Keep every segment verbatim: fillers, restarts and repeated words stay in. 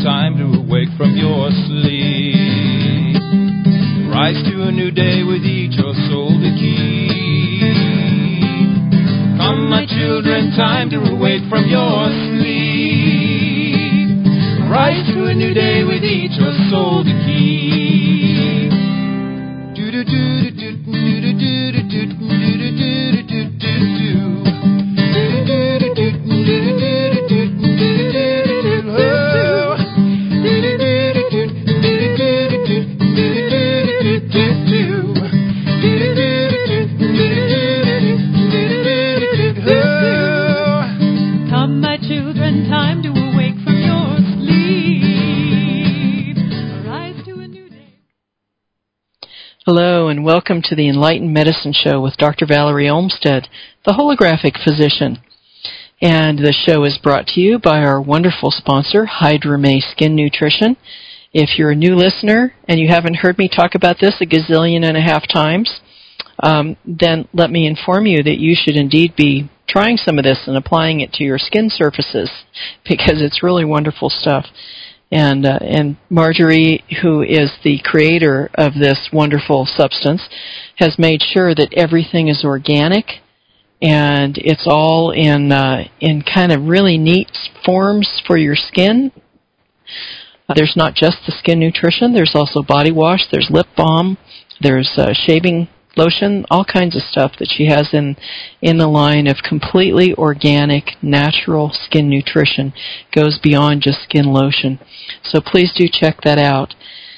time to awake from your sleep. Rise to a new day with each your soul to keep. Come, my children, time to awake from your sleep. Rise to a new day with each your soul to keep. Do do do do do do do do do do do do do do. Come, my children, time to awake from your sleep. Arise to a new day. Hello, and welcome to the Enlightened Medicine Show with Doctor Valerie Olmstead, the holographic physician. And the show is brought to you by our wonderful sponsor, Hydra-May Skin Nutrition. If you're a new listener and you haven't heard me talk about this a gazillion and a half times, um, then let me inform you that you should indeed be trying some of this and applying it to your skin surfaces, because it's really wonderful stuff. And uh, and Marjorie, who is the creator of this wonderful substance, has made sure that everything is organic, and it's all in uh, in kind of really neat forms for your skin. Uh, there's not just the skin nutrition. There's also body wash. There's lip balm. There's uh, shaving lotion. All kinds of stuff that she has in in the line of completely organic, natural skin nutrition. Goes beyond just skin lotion. So please do check that out.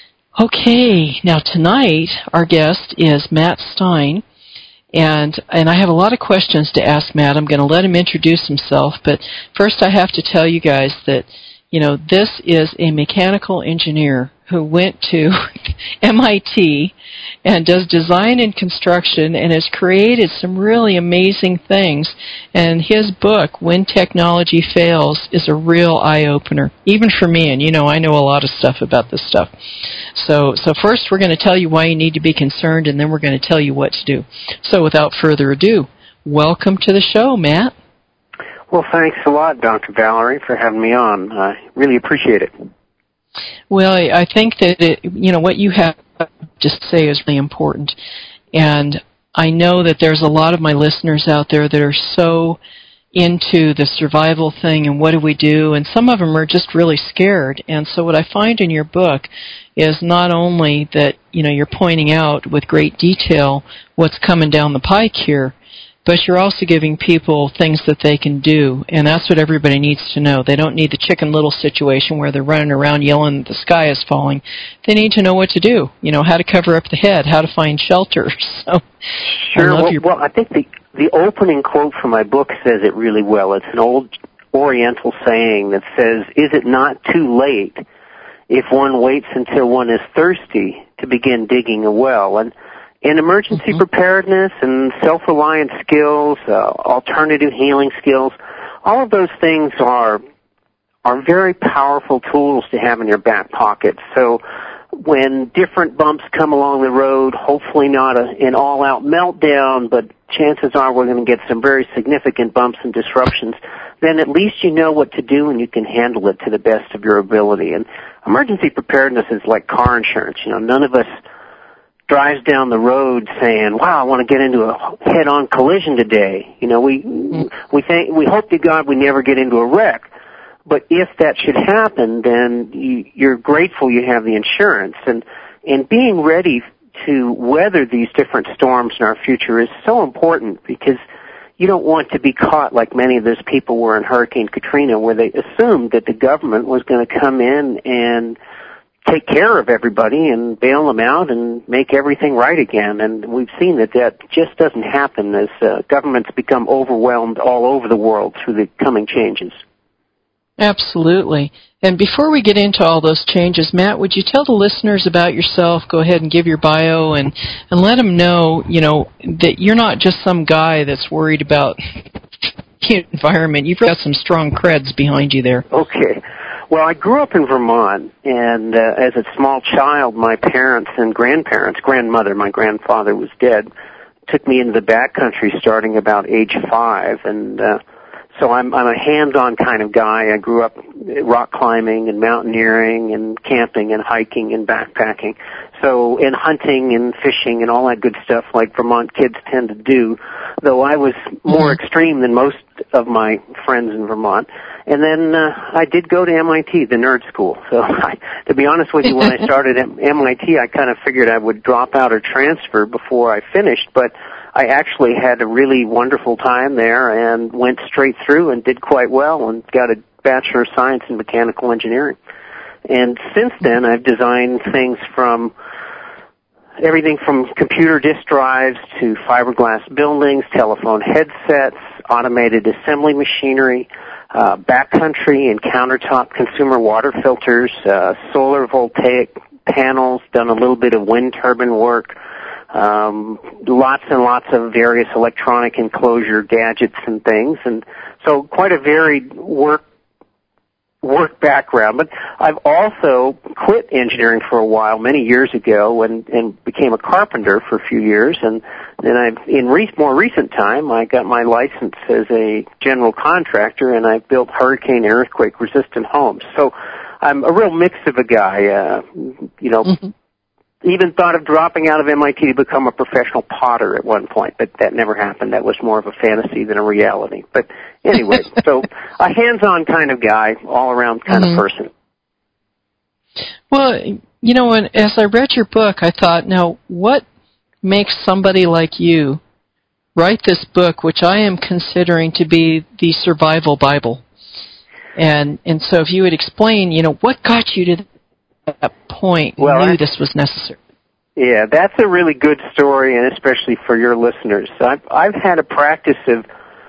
Okay, now tonight our guest is Matt Stein. And and I have a lot of questions to ask Matt. I'm going to let him introduce himself, but first I have to tell you guys that, you know, this is a mechanical engineer who went to M I T and does design and construction and has created some really amazing things. And his book, When Technology Fails, is a real eye-opener, even for me. And, you know, I know a lot of stuff about this stuff. So, so first we're going to tell you why you need to be concerned, and then we're going to tell you what to do. So without further ado, welcome to the show, Matt. Well, thanks a lot, Doctor Valerie, for having me on. I really appreciate it. Well, I think that, it, you know, what you have to say is really important. And I know that there's a lot of my listeners out there that are so into the survival thing and what do we do, and some of them are just really scared. And so what I find in your book is not only that, you know, you're pointing out with great detail what's coming down the pike here, but you're also giving people things that they can do, and that's what everybody needs to know. They don't need the Chicken Little situation where they're running around yelling that the sky is falling. They need to know what to do, you know, how to cover up the head, how to find shelter. So, sure. I love well, your... well, I think the, the opening quote from my book says it really well. It's an old Oriental saying that says, "Is it not too late if one waits until one is thirsty to begin digging a well?" And in emergency mm-hmm. preparedness and self-reliant skills, uh, alternative healing skills, all of those things are are very powerful tools to have in your back pocket. So when different bumps come along the road, hopefully not a, an all-out meltdown, but chances are we're going to get some very significant bumps and disruptions, then at least you know what to do and you can handle it to the best of your ability. And emergency preparedness is like car insurance. You know, none of us drives down the road saying, "Wow, I want to get into a head-on collision today." You know, we we think we hope to God we never get into a wreck. But if that should happen, then you, you're grateful you have the insurance. And and being ready to weather these different storms in our future is so important, because you don't want to be caught like many of those people were in Hurricane Katrina, where they assumed that the government was going to come in and take care of everybody and bail them out and make everything right again. And we've seen that that just doesn't happen as uh, governments become overwhelmed all over the world through the coming changes. Absolutely. And before we get into all those changes, Matt, would you tell the listeners about yourself? Go ahead and give your bio and, and let them know, you know, that you're not just some guy that's worried about the environment. You've got some strong creds behind you there. Okay. Well, I grew up in Vermont, and uh, as a small child, my parents and grandparents, grandmother, my grandfather was dead, took me into the backcountry starting about age five, and uh, so I'm, I'm a hands-on kind of guy. I grew up rock climbing and mountaineering and camping and hiking and backpacking. So, and hunting and fishing and all that good stuff like Vermont kids tend to do, though I was more extreme than most of my friends in Vermont. And then uh, I did go to M I T, the nerd school. So I, to be honest with you, when I started at M I T, I kind of figured I would drop out or transfer before I finished, but I actually had a really wonderful time there and went straight through and did quite well and got a Bachelor of Science in Mechanical Engineering. And since then, I've designed things from everything from computer disk drives to fiberglass buildings, telephone headsets, automated assembly machinery, uh, backcountry and countertop consumer water filters, uh, solar voltaic panels, done a little bit of wind turbine work, um, lots and lots of various electronic enclosure gadgets and things. And so quite a varied work work background, but I've also quit engineering for a while many years ago and, and became a carpenter for a few years, and then I've in re- more recent time I got my license as a general contractor, and I've built hurricane and earthquake resistant homes. So I'm a real mix of a guy. Uh, you know, mm-hmm. Even thought of dropping out of M I T to become a professional potter at one point, but that never happened. That was more of a fantasy than a reality. But anyway, so a hands-on kind of guy, all-around kind mm-hmm. of person. Well, you know, when, as I read your book, I thought, now, what makes somebody like you write this book, which I am considering to be the survival Bible? And and so if you would explain, you know, what got you to that point you well, knew I, this was necessary? Yeah, that's a really good story, and especially for your listeners. I've, I've had a practice of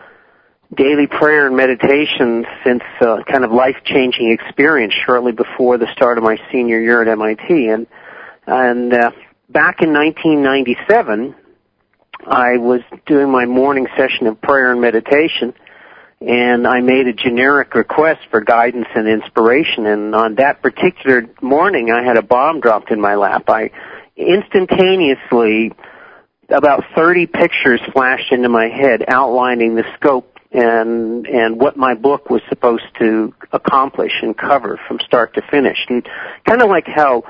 daily prayer and meditation since uh, kind of life-changing experience shortly before the start of my senior year at M I T. And, and uh, back in nineteen ninety-seven, I was doing my morning session of prayer and meditation, and I made a generic request for guidance and inspiration, and on that particular morning, I had a bomb dropped in my lap. I instantaneously, about thirty pictures flashed into my head outlining the scope and and what my book was supposed to accomplish and cover from start to finish. And kind of like how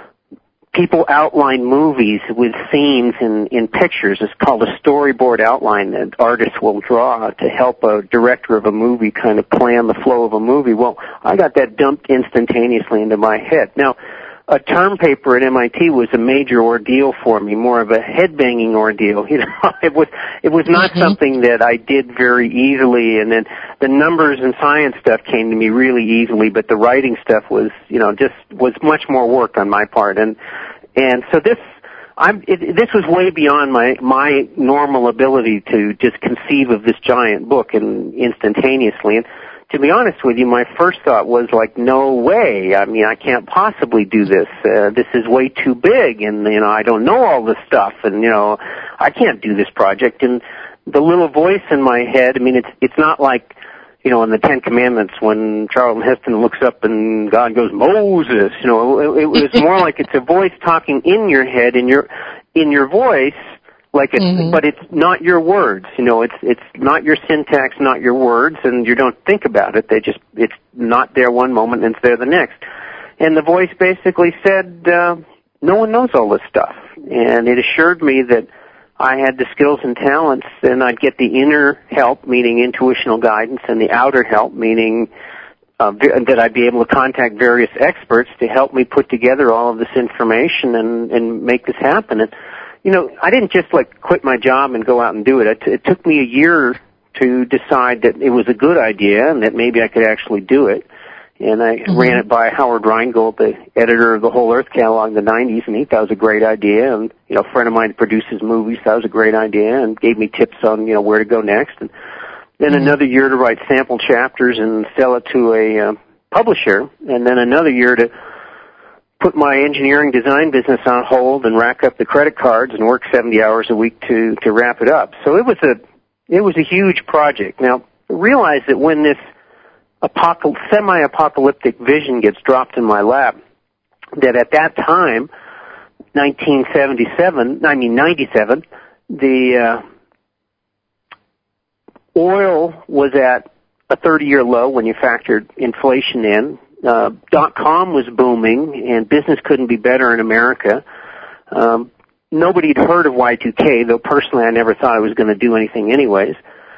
people outline movies with themes in, in pictures. It's called a storyboard outline that artists will draw to help a director of a movie kind of plan the flow of a movie. Well, I got that dumped instantaneously into my head. Now, a term paper at M I T was a major ordeal for me, more of a head-banging ordeal. You know, it was it was not mm-hmm. something that I did very easily, and then the numbers and science stuff came to me really easily, but the writing stuff was, you know, just was much more work on my part, and and so this. I'm, it, this was way beyond my my normal ability to just conceive of this giant book and instantaneously. And to be honest with you, my first thought was like, no way. I mean, I can't possibly do this. Uh, this is way too big, and you know, I don't know all this stuff, and you know, I can't do this project. And the little voice in my head, I mean, it's it's not like, you know, in the Ten Commandments when Charlton Heston looks up and God goes, Moses, you know, it, it was more like it's a voice talking in your head, in your, in your voice, like it's, mm-hmm. but it's not your words, you know, it's, it's not your syntax, not your words, and you don't think about it. They just, it's not there one moment and it's there the next. And the voice basically said, uh, no one knows all this stuff. And it assured me that I had the skills and talents, and I'd get the inner help, meaning intuitional guidance, and the outer help, meaning uh, that I'd be able to contact various experts to help me put together all of this information and, and make this happen. And, you know, I didn't just, like, quit my job and go out and do it. It, t- it took me a year to decide that it was a good idea and that maybe I could actually do it. And I mm-hmm. ran it by Howard Rheingold, the editor of the Whole Earth catalog in the nineties, and he thought it was a great idea. And, you know, a friend of mine produces movies, thought it was a great idea, and gave me tips on, you know, where to go next. And then mm-hmm. another year to write sample chapters and sell it to a uh, publisher, and then another year to put my engineering design business on hold and rack up the credit cards and work seventy hours a week to, to wrap it up. So it was a, it was a huge project. Now, realize that when this Apocal- semi-apocalyptic vision gets dropped in my lap, that at that time, nineteen seventy-seven, I mean ninety-seven, the uh, oil was at a thirty-year low when you factored inflation in. Uh, dot-com was booming, and business couldn't be better in America. Um, nobody had heard of Y two K, though personally I never thought I was going to do anything anyways.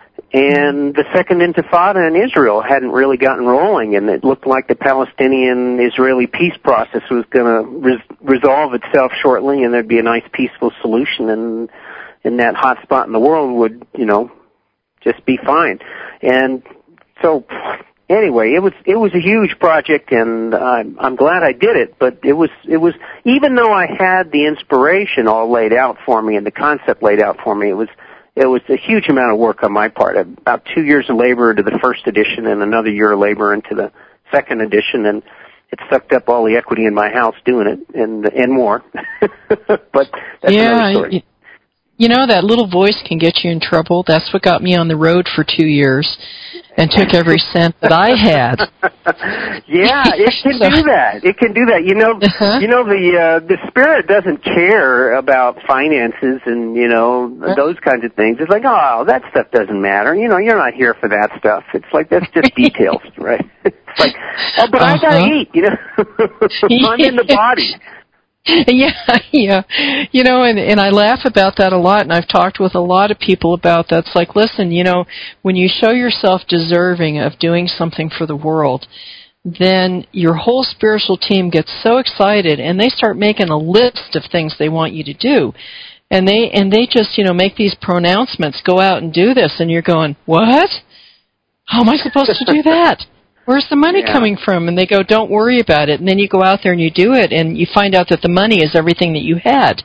And the second intifada in Israel hadn't really gotten rolling, and it looked like the Palestinian-Israeli peace process was going to res- resolve itself shortly, and there'd be a nice peaceful solution, and, and that hot spot in the world would, you know, just be fine. And so... Anyway, it was it was a huge project, and I'm I'm glad I did it. But it was it was even though I had the inspiration all laid out for me and the concept laid out for me, it was it was a huge amount of work on my part. About two years of labor into the first edition, and another year of labor into the second edition, and it sucked up all the equity in my house doing it, and and more. But that's yeah, another story. You know, that little voice can get you in trouble. That's what got me on the road for two years and took every cent that I had. Yeah, it can so, do that. It can do that. You know, uh-huh. you know the uh, the spirit doesn't care about finances and, you know, uh-huh. those kinds of things. It's like, oh, that stuff doesn't matter. You know, you're not here for that stuff. It's like, that's just details, right? It's like, oh, but uh-huh. I gotta eat, you know. I'm in the body. Yeah, yeah. You know, and, and I laugh about that a lot, and I've talked with a lot of people about that. It's like, listen, you know, when you show yourself deserving of doing something for the world, then your whole spiritual team gets so excited, and they start making a list of things they want you to do. And they and they just, you know, make these pronouncements, go out and do this, and you're going, what? How am I supposed to do that? Where's the money yeah. coming from? And they go, don't worry about it. And then you go out there and you do it, and you find out that the money is everything that you had.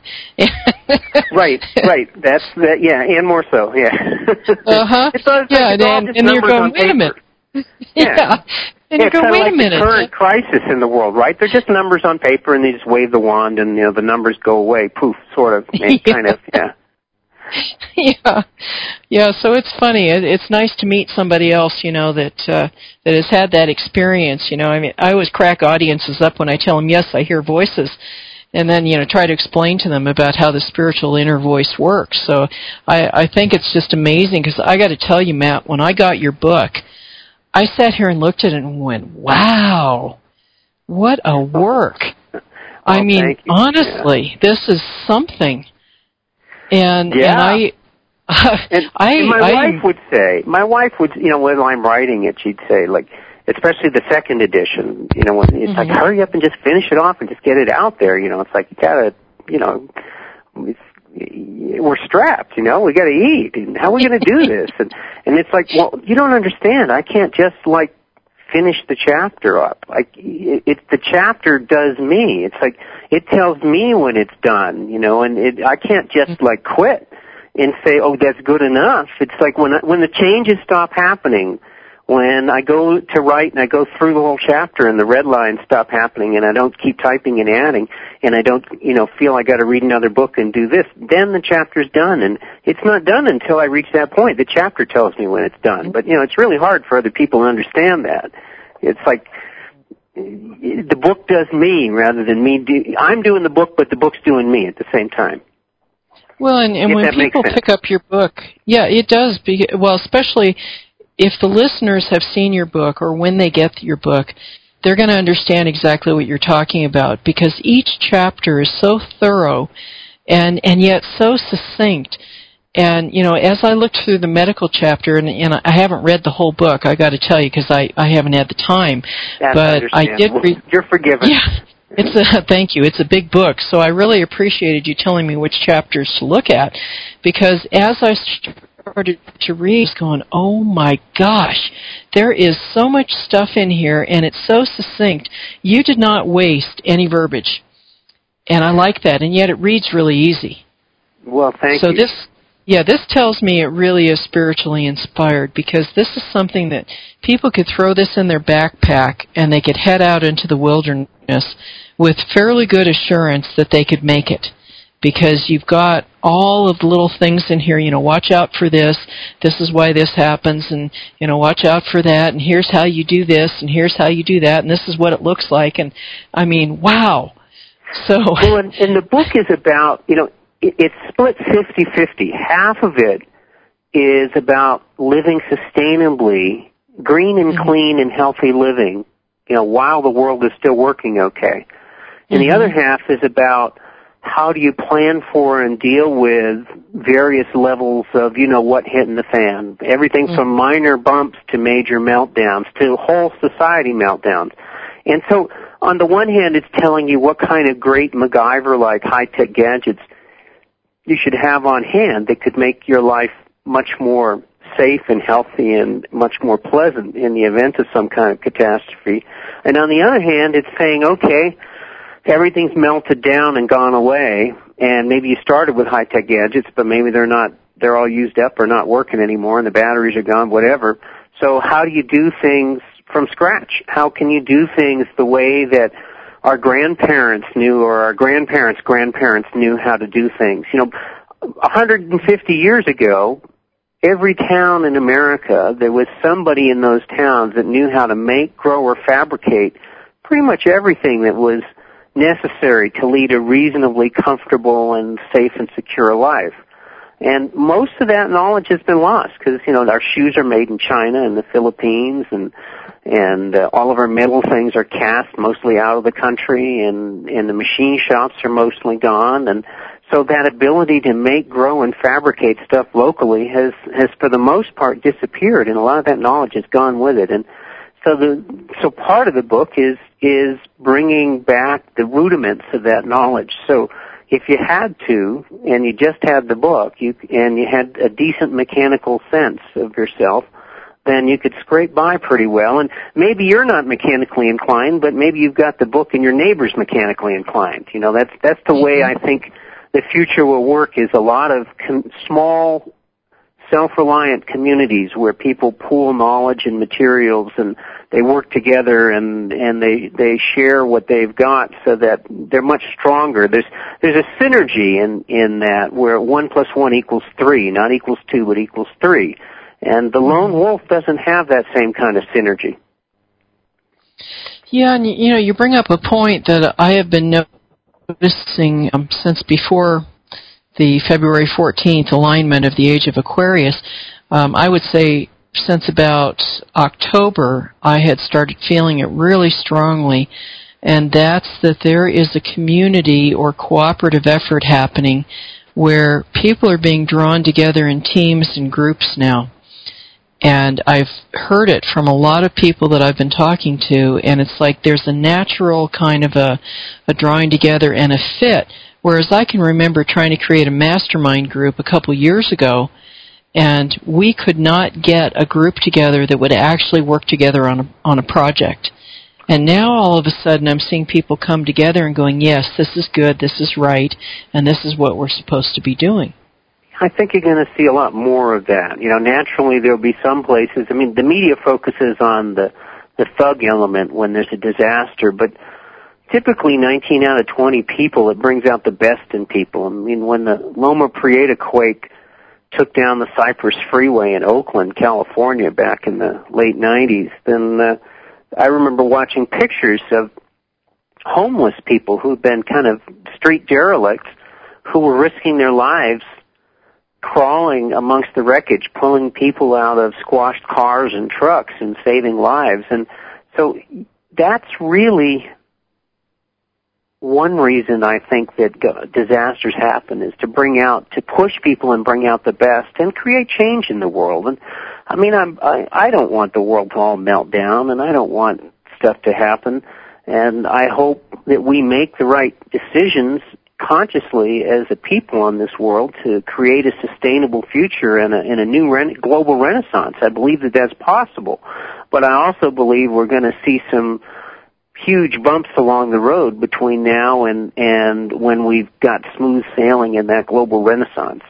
right, right. That's that. Yeah, and more so. Yeah. Uh huh. It's all, it's yeah, like, it's and, and you're going, wait a minute. Yeah. yeah. And yeah, you go, it's wait like a minute. The current crisis in the world, right? They're just numbers on paper, and they just wave the wand, and you know the numbers go away. Poof, sort of, yeah. kind of. Yeah. Yeah, yeah. So it's funny. It, it's nice to meet somebody else, you know, that uh, that has had that experience. You know, I mean, I always crack audiences up when I tell them, yes, I hear voices, and then you know try to explain to them about how the spiritual inner voice works. So I, I think it's just amazing because I got to tell you, Matt, when I got your book, I sat here and looked at it and went, wow, what a work! Well, I mean, honestly, yeah. this is something. And, yeah. and I, uh, and, I, and my I, wife would say, my wife would, you know, when I'm writing it, she'd say, like, especially the second edition, you know, when it's mm-hmm. like, hurry up and just finish it off and just get it out there, you know, it's like, you gotta, you know, it's, we're strapped, you know, we gotta eat, and how are we gonna do this? And, and it's like, well, you don't understand, I can't just, like, finish the chapter up. Like, it, it, the chapter does me. It's like, it tells me when it's done, you know, and it, I can't just, like, quit and say, oh, that's good enough. It's like when I, when the changes stop happening, when I go to write and I go through the whole chapter and the red lines stop happening and I don't keep typing and adding and I don't, you know, feel I got to read another book and do this, then the chapter's done. And it's not done until I reach that point. The chapter tells me when it's done. But, you know, it's really hard for other people to understand that. It's like the book does me rather than me. Do, I'm doing the book, but the book's doing me at the same time. Well, and, and when people pick up your book, yeah, it does. Be, well, especially if the listeners have seen your book or when they get your book, they're going to understand exactly what you're talking about because each chapter is so thorough and, and yet so succinct. And, you know, as I looked through the medical chapter, and, and I haven't read the whole book, I got to tell you, because I, I haven't had the time. That's but I did read. You're forgiven. Yeah, it's a thank you. It's a big book, so I really appreciated you telling me which chapters to look at, because as I started to read, I was going, oh my gosh, there is so much stuff in here, and it's so succinct. You did not waste any verbiage, and I like that, and yet it reads really easy. Well, thank so you. So this. Yeah, this tells me it really is spiritually inspired because this is something that people could throw this in their backpack and they could head out into the wilderness with fairly good assurance that they could make it because you've got all of the little things in here, you know, watch out for this, this is why this happens, and, you know, watch out for that, and here's how you do this, and here's how you do that, and this is what it looks like, and, I mean, wow. So. Well, and, and the book is about, you know, it's split fifty-fifty. Half of it is about living sustainably green and clean and healthy living, you know, while the world is still working okay. And mm-hmm. the other half is about how do you plan for and deal with various levels of, you know, what hitting the fan. Everything mm-hmm. from minor bumps to major meltdowns to whole society meltdowns. And so on the one hand, it's telling you what kind of great MacGyver-like high-tech gadgets you should have on hand that could make your life much more safe and healthy and much more pleasant in the event of some kind of catastrophe. And on the other hand, it's saying, okay, everything's melted down and gone away, and maybe you started with high-tech gadgets, but maybe they're not, they're all used up or not working anymore, and the batteries are gone, whatever. So how do you do things from scratch? How can you do things the way that our grandparents knew or our grandparents' grandparents knew how to do things? You know, one hundred fifty years ago, every town in America, there was somebody in those towns that knew how to make, grow, or fabricate pretty much everything that was necessary to lead a reasonably comfortable and safe and secure life. And most of that knowledge has been lost because, you know, our shoes are made in China and the Philippines, and and uh, all of our metal things are cast mostly out of the country, and, and the machine shops are mostly gone. And so that ability to make, grow, and fabricate stuff locally has, has for the most part disappeared, and a lot of that knowledge has gone with it. And so the so part of the book is is bringing back the rudiments of that knowledge. So if you had to, and you just had the book, you and you had a decent mechanical sense of yourself, then you could scrape by pretty well. And maybe you're not mechanically inclined, but maybe you've got the book and your neighbor's mechanically inclined. You know, that's that's the way I think the future will work, is a lot of com- small, self-reliant communities where people pool knowledge and materials, and they work together, and and they they share what they've got so that they're much stronger. There's there's a synergy in in that where one plus one equals three, not equals two, but equals three. And the lone wolf doesn't have that same kind of synergy. Yeah, and you know, you bring up a point that I have been noticing um, since before the February fourteenth alignment of the Age of Aquarius. Um, I would say since about October, I had started feeling it really strongly, and that's that there is a community or cooperative effort happening where people are being drawn together in teams and groups now. And I've heard it from a lot of people that I've been talking to, and it's like there's a natural kind of a, a drawing together and a fit. Whereas I can remember trying to create a mastermind group a couple years ago, and we could not get a group together that would actually work together on a, on a project. And now all of a sudden I'm seeing people come together and going, yes, this is good, this is right, and this is what we're supposed to be doing. I think you're going to see a lot more of that. You know, naturally there'll be some places, I mean, the media focuses on the, the thug element when there's a disaster, but typically nineteen out of twenty people, it brings out the best in people. I mean, when the Loma Prieta quake took down the Cypress Freeway in Oakland, California back in the late nineties, then uh, I remember watching pictures of homeless people who'd been kind of street derelicts who were risking their lives crawling amongst the wreckage, pulling people out of squashed cars and trucks and saving lives. And so that's really one reason I think that disasters happen, is to bring out, to push people and bring out the best and create change in the world. And I mean, I'm, I, I don't want the world to all melt down, and I don't want stuff to happen. And I hope that we make the right decisions consciously as a people on this world to create a sustainable future and a, and a new rena- global renaissance. I believe that that's possible. But I also believe we're going to see some huge bumps along the road between now and, and when we've got smooth sailing in that global renaissance.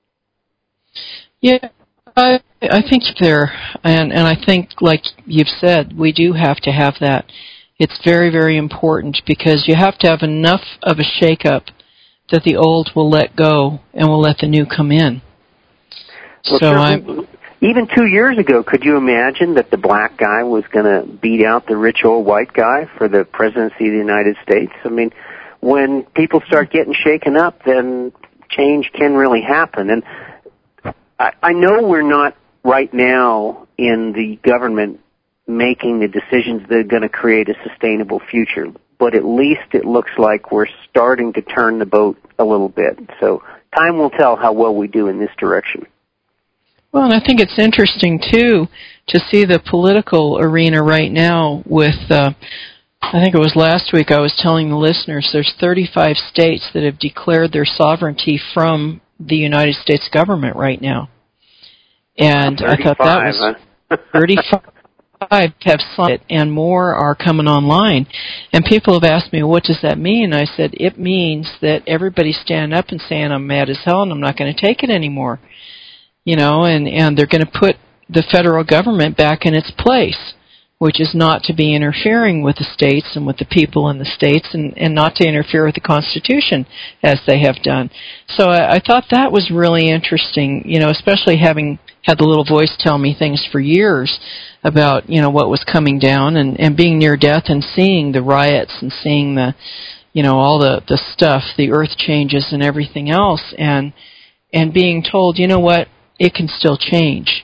Yeah, I, I think there, and, and I think, like you've said, we do have to have that. It's very, very important because you have to have enough of a shake-up that the old will let go and will let the new come in. Well, so I. Even two years ago, could you imagine that the black guy was going to beat out the rich old white guy for the presidency of the United States? I mean, when people start getting shaken up, then change can really happen. And I, I know we're not right now in the government making the decisions that are going to create a sustainable future. But at least it looks like we're starting to turn the boat a little bit. So time will tell how well we do in this direction. Well, and I think it's interesting, too, to see the political arena right now with, uh, I think it was last week I was telling the listeners, there's thirty-five states that have declared their sovereignty from the United States government right now. And I thought that was huh? thirty-five have signed it, and more are coming online. And people have asked me, what does that mean? I said, it means that everybody's standing up and saying, I'm mad as hell and I'm not going to take it anymore. You know, and, and they're going to put the federal government back in its place, which is not to be interfering with the states and with the people in the states, and, and not to interfere with the Constitution as they have done. So I, I thought that was really interesting, you know, especially having had the little voice tell me things for years about, you know, what was coming down, and, and being near death and seeing the riots and seeing the, you know, all the, the stuff, the earth changes and everything else, and and being told, you know what, it can still change.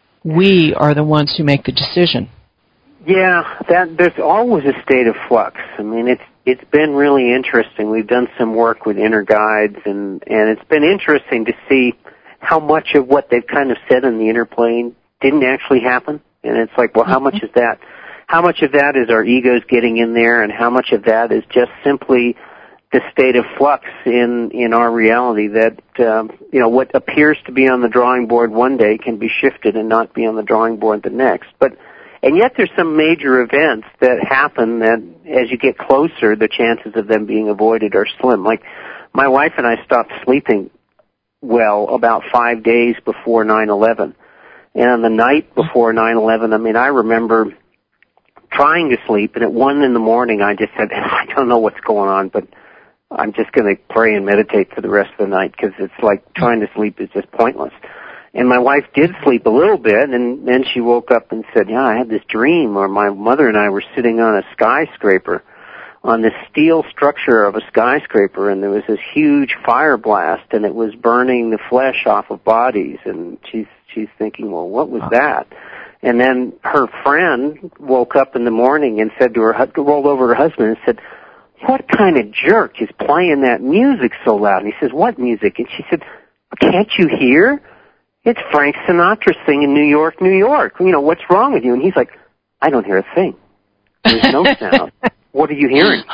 We are the ones who make the decision. Yeah, that there's always a state of flux. I mean, it's it's been really interesting. We've done some work with inner guides, and and it's been interesting to see how much of what they've kind of said in the inner plane didn't actually happen. And it's like, well, how much is that? How much of that is our egos getting in there, and how much of that is just simply the state of flux in in our reality that um, you know, what appears to be on the drawing board one day can be shifted and not be on the drawing board the next. But and yet there's some major events that happen that as you get closer, the chances of them being avoided are slim. Like my wife and I stopped sleeping well about five days before nine eleven. And on the night before nine eleven, I mean, I remember trying to sleep, and at one in the morning I just said, I don't know what's going on, but I'm just going to pray and meditate for the rest of the night, because it's like trying to sleep is just pointless. And my wife did sleep a little bit, and then she woke up and said, yeah, I had this dream where my mother and I were sitting on a skyscraper, on this steel structure of a skyscraper, and there was this huge fire blast, and it was burning the flesh off of bodies, and she's, she's thinking, well, what was that? And then her friend woke up in the morning and said to her, rolled over to her husband and said, what kind of jerk is playing that music so loud? And he says, what music? And she said, can't you hear? It's Frank Sinatra singing New York, New York. You know, what's wrong with you? And he's like, I don't hear a thing. There's no sound. What are you hearing?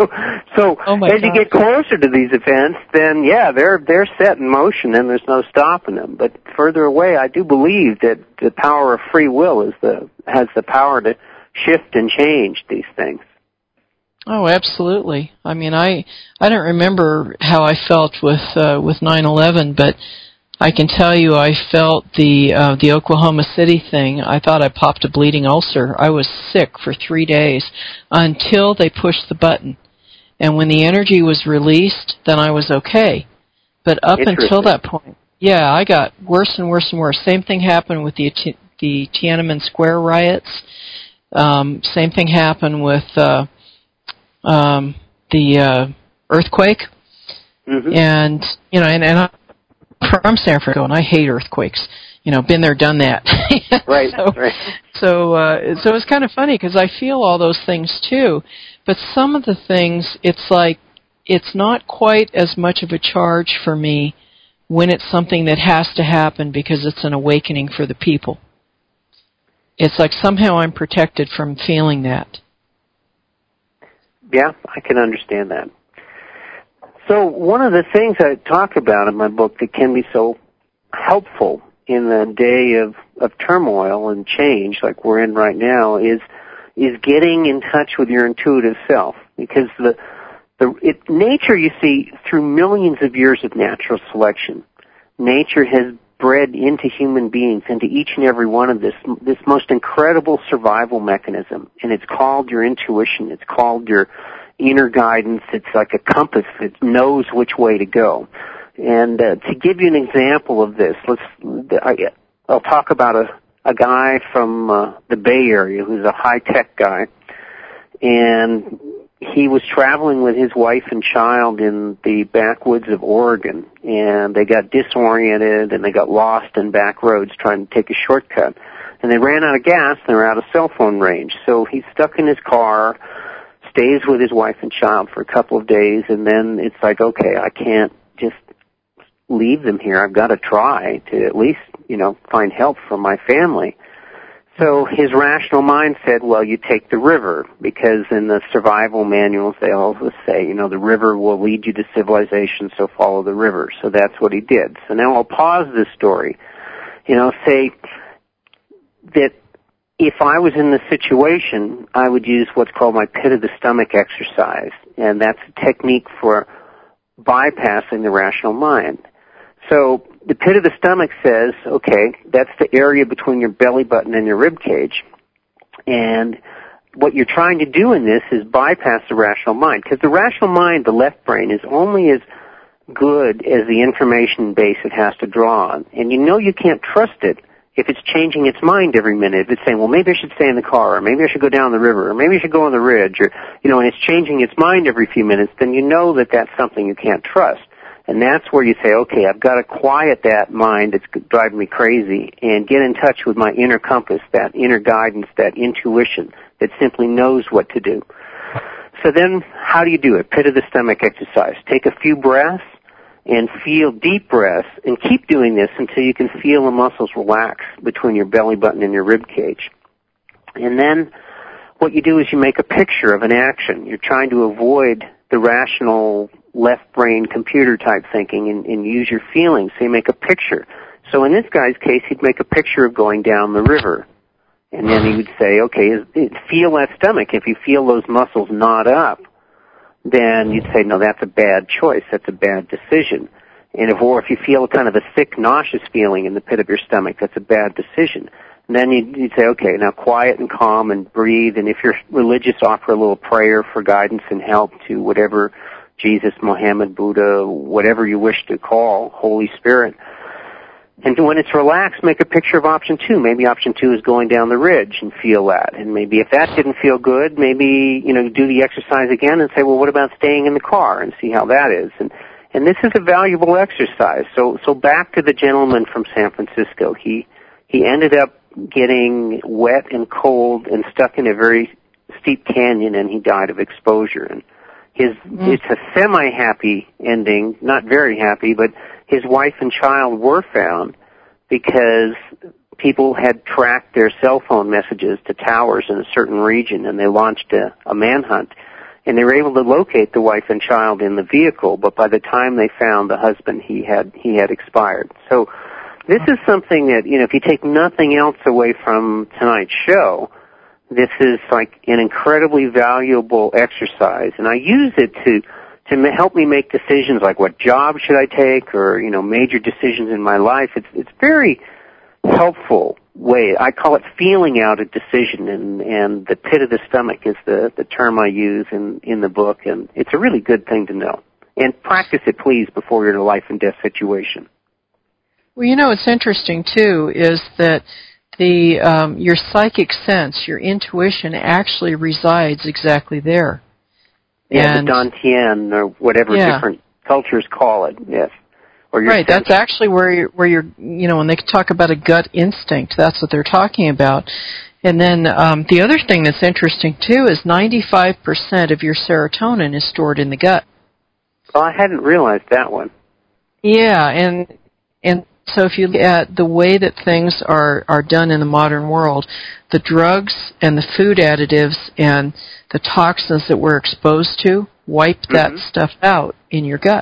So oh as you get closer to these events, then yeah, they're they're set in motion and there's no stopping them. But further away, I do believe that the power of free will is the has the power to shift and change these things. Oh, absolutely. I mean, I I don't remember how I felt with uh, with nine eleven, but I can tell you I felt the uh, the Oklahoma City thing. I thought I popped a bleeding ulcer. I was sick for three days until they pushed the button. And when the energy was released, then I was okay. But up until that point, yeah, I got worse and worse and worse. Same thing happened with the the Tiananmen Square riots. Um, same thing happened with uh, um, the uh, earthquake. Mm-hmm. And, you know, and, and I, from San Francisco, and I hate earthquakes. You know, been there, done that. Right, so, right. So, uh, so it's kind of funny because I feel all those things too. But some of the things, it's like, it's not quite as much of a charge for me when it's something that has to happen because it's an awakening for the people. It's like somehow I'm protected from feeling that. Yeah, I can understand that. So one of the things I talk about in my book that can be so helpful in the day of, of turmoil and change like we're in right now is is getting in touch with your intuitive self. Because the the it, nature, you see, through millions of years of natural selection, nature has bred into human beings, into each and every one of this this most incredible survival mechanism, and it's called your intuition. It's called your inner guidance. It's like a compass that knows which way to go. And uh, to give you an example of this, let's I, I'll talk about a a guy from uh, the Bay Area who's a high tech guy, and he was traveling with his wife and child in the backwoods of Oregon, and they got disoriented and they got lost in back roads trying to take a shortcut. And they ran out of gas and they were out of cell phone range. So he's stuck in his car, stays with his wife and child for a couple of days, and then it's like, okay, I can't just leave them here. I've got to try to at least, you know, find help from my family. So his rational mind said, well, you take the river, because in the survival manuals they always say, you know, the river will lead you to civilization, so follow the river. So that's what he did. So now I'll pause this story, you know, say that if I was in this situation, I would use what's called my pit of the stomach exercise, and that's a technique for bypassing the rational mind. So the pit of the stomach says, okay, that's the area between your belly button and your rib cage. And what you're trying to do in this is bypass the rational mind, because the rational mind, the left brain, is only as good as the information base it has to draw on. And you know you can't trust it if it's changing its mind every minute. If it's saying, well, maybe I should stay in the car, or maybe I should go down the river, or maybe I should go on the ridge, or, you know, and it's changing its mind every few minutes, then you know that that's something you can't trust. And that's where you say, okay, I've got to quiet that mind that's driving me crazy and get in touch with my inner compass, that inner guidance, that intuition that simply knows what to do. So then how do you do it? Pit of the stomach exercise. Take a few breaths and feel deep breaths, and keep doing this until you can feel the muscles relax between your belly button and your rib cage. And then what you do is you make a picture of an action. You're trying to avoid the rational left brain computer type thinking and, and use your feelings. So you make a picture. So in this guy's case, he'd make a picture of going down the river. And then he would say, okay, feel that stomach. If you feel those muscles knot up, then you'd say, no, that's a bad choice. That's a bad decision. And if, or if you feel kind of a sick, nauseous feeling in the pit of your stomach, that's a bad decision. And then you'd, you'd say, okay, now quiet and calm and breathe. And if you're religious, offer a little prayer for guidance and help to whatever Jesus, Muhammad, Buddha, whatever you wish to call, Holy Spirit. And when it's relaxed, make a picture of option two. Maybe option two is going down the ridge and feel that. And maybe if that didn't feel good, maybe, you know, do the exercise again and say, well, what about staying in the car, and see how that is. And and this is a valuable exercise. So so back to the gentleman from San Francisco. He he ended up getting wet and cold and stuck in a very steep canyon, and he died of exposure. And his mm. it's a semi-happy ending, not very happy, but his wife and child were found because people had tracked their cell phone messages to towers in a certain region, and they launched a, a manhunt. And they were able to locate the wife and child in the vehicle, but by the time they found the husband, he had he had expired. So this is something that, you know, if you take nothing else away from tonight's show, this is like an incredibly valuable exercise. And I use it to to help me make decisions like what job should I take, or, you know, major decisions in my life. It's it's very helpful way. I call it feeling out a decision, and, and the pit of the stomach is the, the term I use in, in the book, and it's a really good thing to know. And practice it, please, before you're in a life and death situation. Well, you know, what's interesting, too, is that the um, your psychic sense, your intuition, actually resides exactly there. Yeah, and, the Dantian, or whatever yeah. different cultures call it, yes. Or your right, sense. That's actually where you're, where you're, you know, when they talk about a gut instinct, that's what they're talking about. And then um, the other thing that's interesting, too, is ninety-five percent of your serotonin is stored in the gut. Oh, I hadn't realized that one. Yeah, and and so if you look at the way that things are, are done in the modern world, the drugs and the food additives and the toxins that we're exposed to wipe that mm-hmm. stuff out in your gut.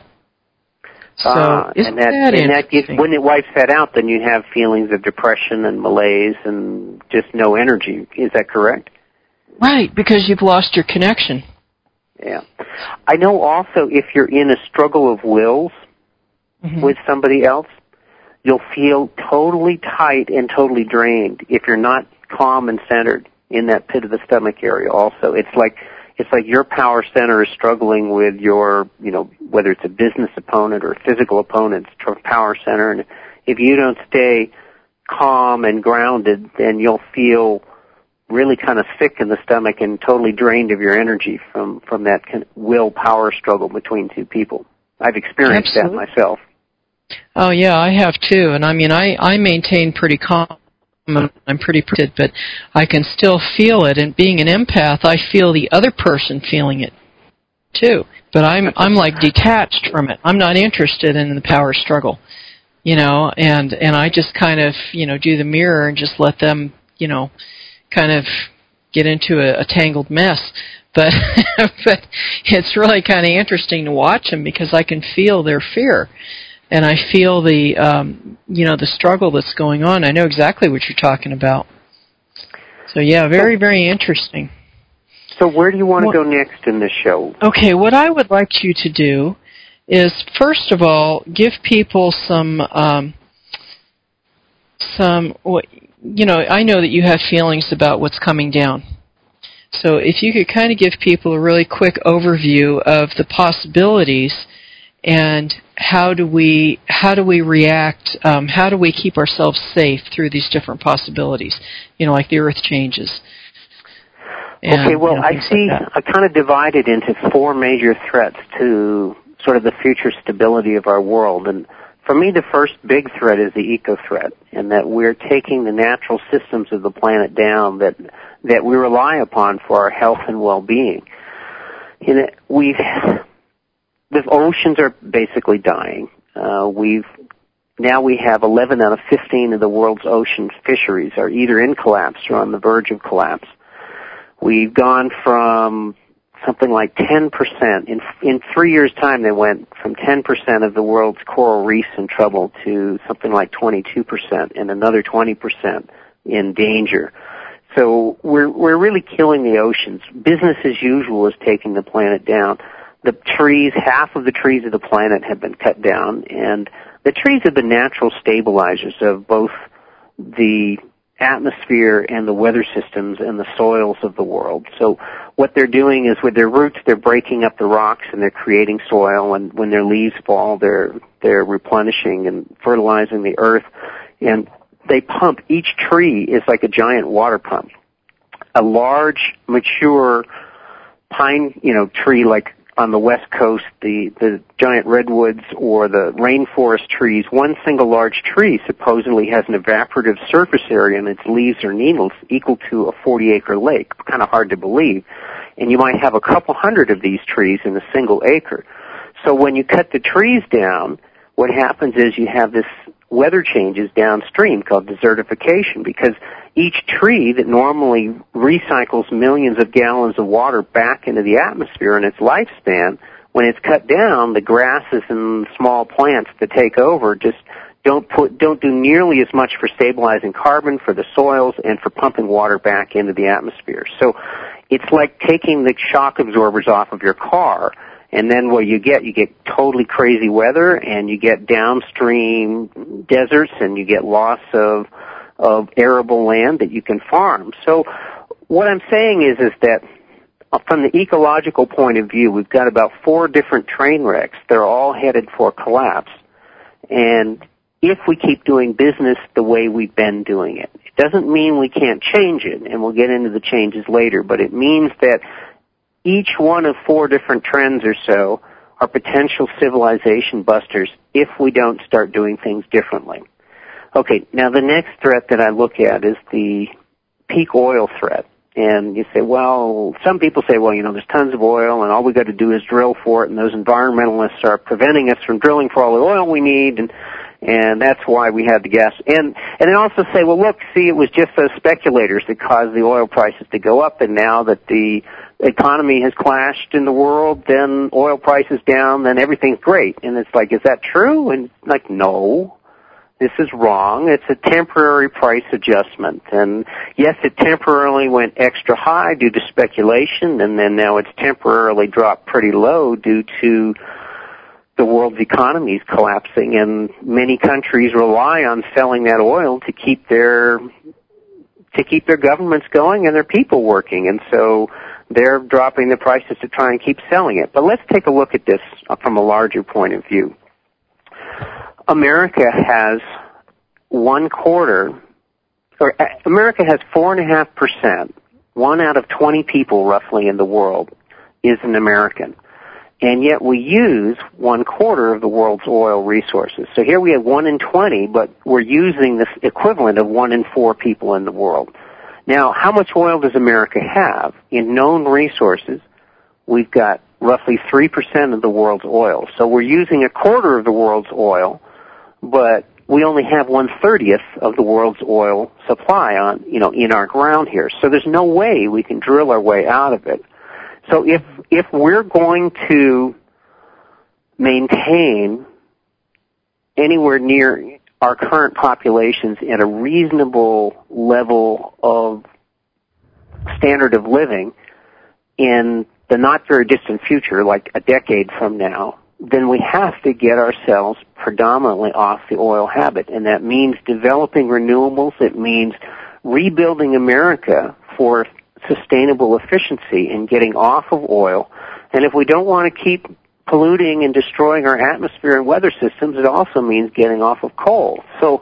So ah, isn't and that, that and that interesting? Gets, when it wipes that out, then you have feelings of depression and malaise and just no energy. Is that correct? Right, because you've lost your connection. Yeah. I know also if you're in a struggle of wills mm-hmm. with somebody else, you'll feel totally tight and totally drained if you're not calm and centered in that pit of the stomach area also. It's like it's like your power center is struggling with your, you know, whether it's a business opponent or a physical opponent's power center. And if you don't stay calm and grounded, then you'll feel really kind of sick in the stomach and totally drained of your energy from, from that kind of will power struggle between two people. I've experienced Absolutely. that myself. Oh yeah, I have too. And I mean, I, I maintain pretty calm. I'm pretty pretty, but I can still feel it. And being an empath, I feel the other person feeling it too. But I'm I'm like detached from it. I'm not interested in the power struggle, you know. And and I just kind of you know do the mirror and just let them you know kind of get into a, a tangled mess. But but it's really kind of interesting to watch them because I can feel their fear. And I feel the, um, you know, the struggle that's going on. I know exactly what you're talking about. So, yeah, very, very interesting. So where do you want to go next in this show? Okay, what I would like you to do is, first of all, give people some, um, some, you know, I know that you have feelings about what's coming down. So if you could kind of give people a really quick overview of the possibilities and how do we how do we react? Um, how do we keep ourselves safe through these different possibilities? You know, like the Earth changes. And, okay, well, you know, I see. Like I kind of divide it into four major threats to sort of the future stability of our world. And for me, the first big threat is the eco threat, and that we're taking the natural systems of the planet down that that we rely upon for our health and well-being. You know, we've The oceans are basically dying. Uh, we've now we have eleven out of fifteen of the world's ocean fisheries are either in collapse or on the verge of collapse. We've gone from something like ten percent in in three years' time. They went from ten percent of the world's coral reefs in trouble to something like twenty-two percent, and another twenty percent in danger. So we're we're really killing the oceans. Business as usual is taking the planet down. The trees, half of the trees of the planet have been cut down, and the trees have been natural stabilizers of both the atmosphere and the weather systems and the soils of the world. So what they're doing is with their roots, they're breaking up the rocks and they're creating soil, and when their leaves fall, they're they're replenishing and fertilizing the earth. And they pump, each tree is like a giant water pump. A large, mature pine, you know, tree like on the west coast, the, the giant redwoods or the rainforest trees, one single large tree supposedly has an evaporative surface area in its leaves or needles equal to a forty-acre lake. Kind of hard to believe. And you might have a couple hundred of these trees in a single acre. So when you cut the trees down, what happens is you have this weather changes downstream called desertification, because each tree that normally recycles millions of gallons of water back into the atmosphere in its lifespan, when it's cut down, the grasses and small plants that take over just don't put don't do nearly as much for stabilizing carbon for the soils and for pumping water back into the atmosphere. So it's like taking the shock absorbers off of your car. And then what you get, you get totally crazy weather, and you get downstream deserts, and you get loss of of arable land that you can farm. So what I'm saying is, is that from the ecological point of view, we've got about four different train wrecks. They're all headed for collapse. And if we keep doing business the way we've been doing it, it doesn't mean we can't change it, and we'll get into the changes later, but it means that each one of four different trends or so are potential civilization busters if we don't start doing things differently. Okay, now the next threat that I look at is the peak oil threat. And you say, well, some people say, well, you know, there's tons of oil and all we got to do is drill for it, and those environmentalists are preventing us from drilling for all the oil we need, and and that's why we had the gas. And and they also say, well, look, see, it was just those speculators that caused the oil prices to go up, and now that the economy has clashed in the world, then oil prices down, then everything's great. And it's like, is that true? And like, no, this is wrong. It's a temporary price adjustment. And yes, it temporarily went extra high due to speculation, and then now it's temporarily dropped pretty low due to the world's economy is collapsing, and many countries rely on selling that oil to keep their to keep their governments going and their people working. And so they're dropping the prices to try and keep selling it. But let's take a look at this from a larger point of view. America has one quarter or uh, America has four and a half percent. One out of twenty people, roughly, in the world is an American. And yet we use one quarter of the world's oil resources. So here we have one in twenty, but we're using this equivalent of one in four people in the world. Now, how much oil does America have? In known resources, we've got roughly three percent of the world's oil. So we're using a quarter of the world's oil, but we only have one thirtieth of the world's oil supply on, you know, in our ground here. So there's no way we can drill our way out of it. So if if we're going to maintain anywhere near our current populations at a reasonable level of standard of living in the not very distant future, like a decade from now, then we have to get ourselves predominantly off the oil habit. And that means developing renewables. It means rebuilding America for sustainable efficiency and getting off of oil. And if we don't want to keep polluting and destroying our atmosphere and weather systems, it also means getting off of coal. So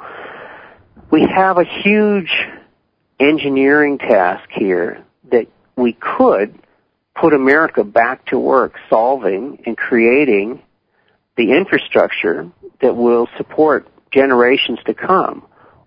we have a huge engineering task here that we could put America back to work solving and creating the infrastructure that will support generations to come.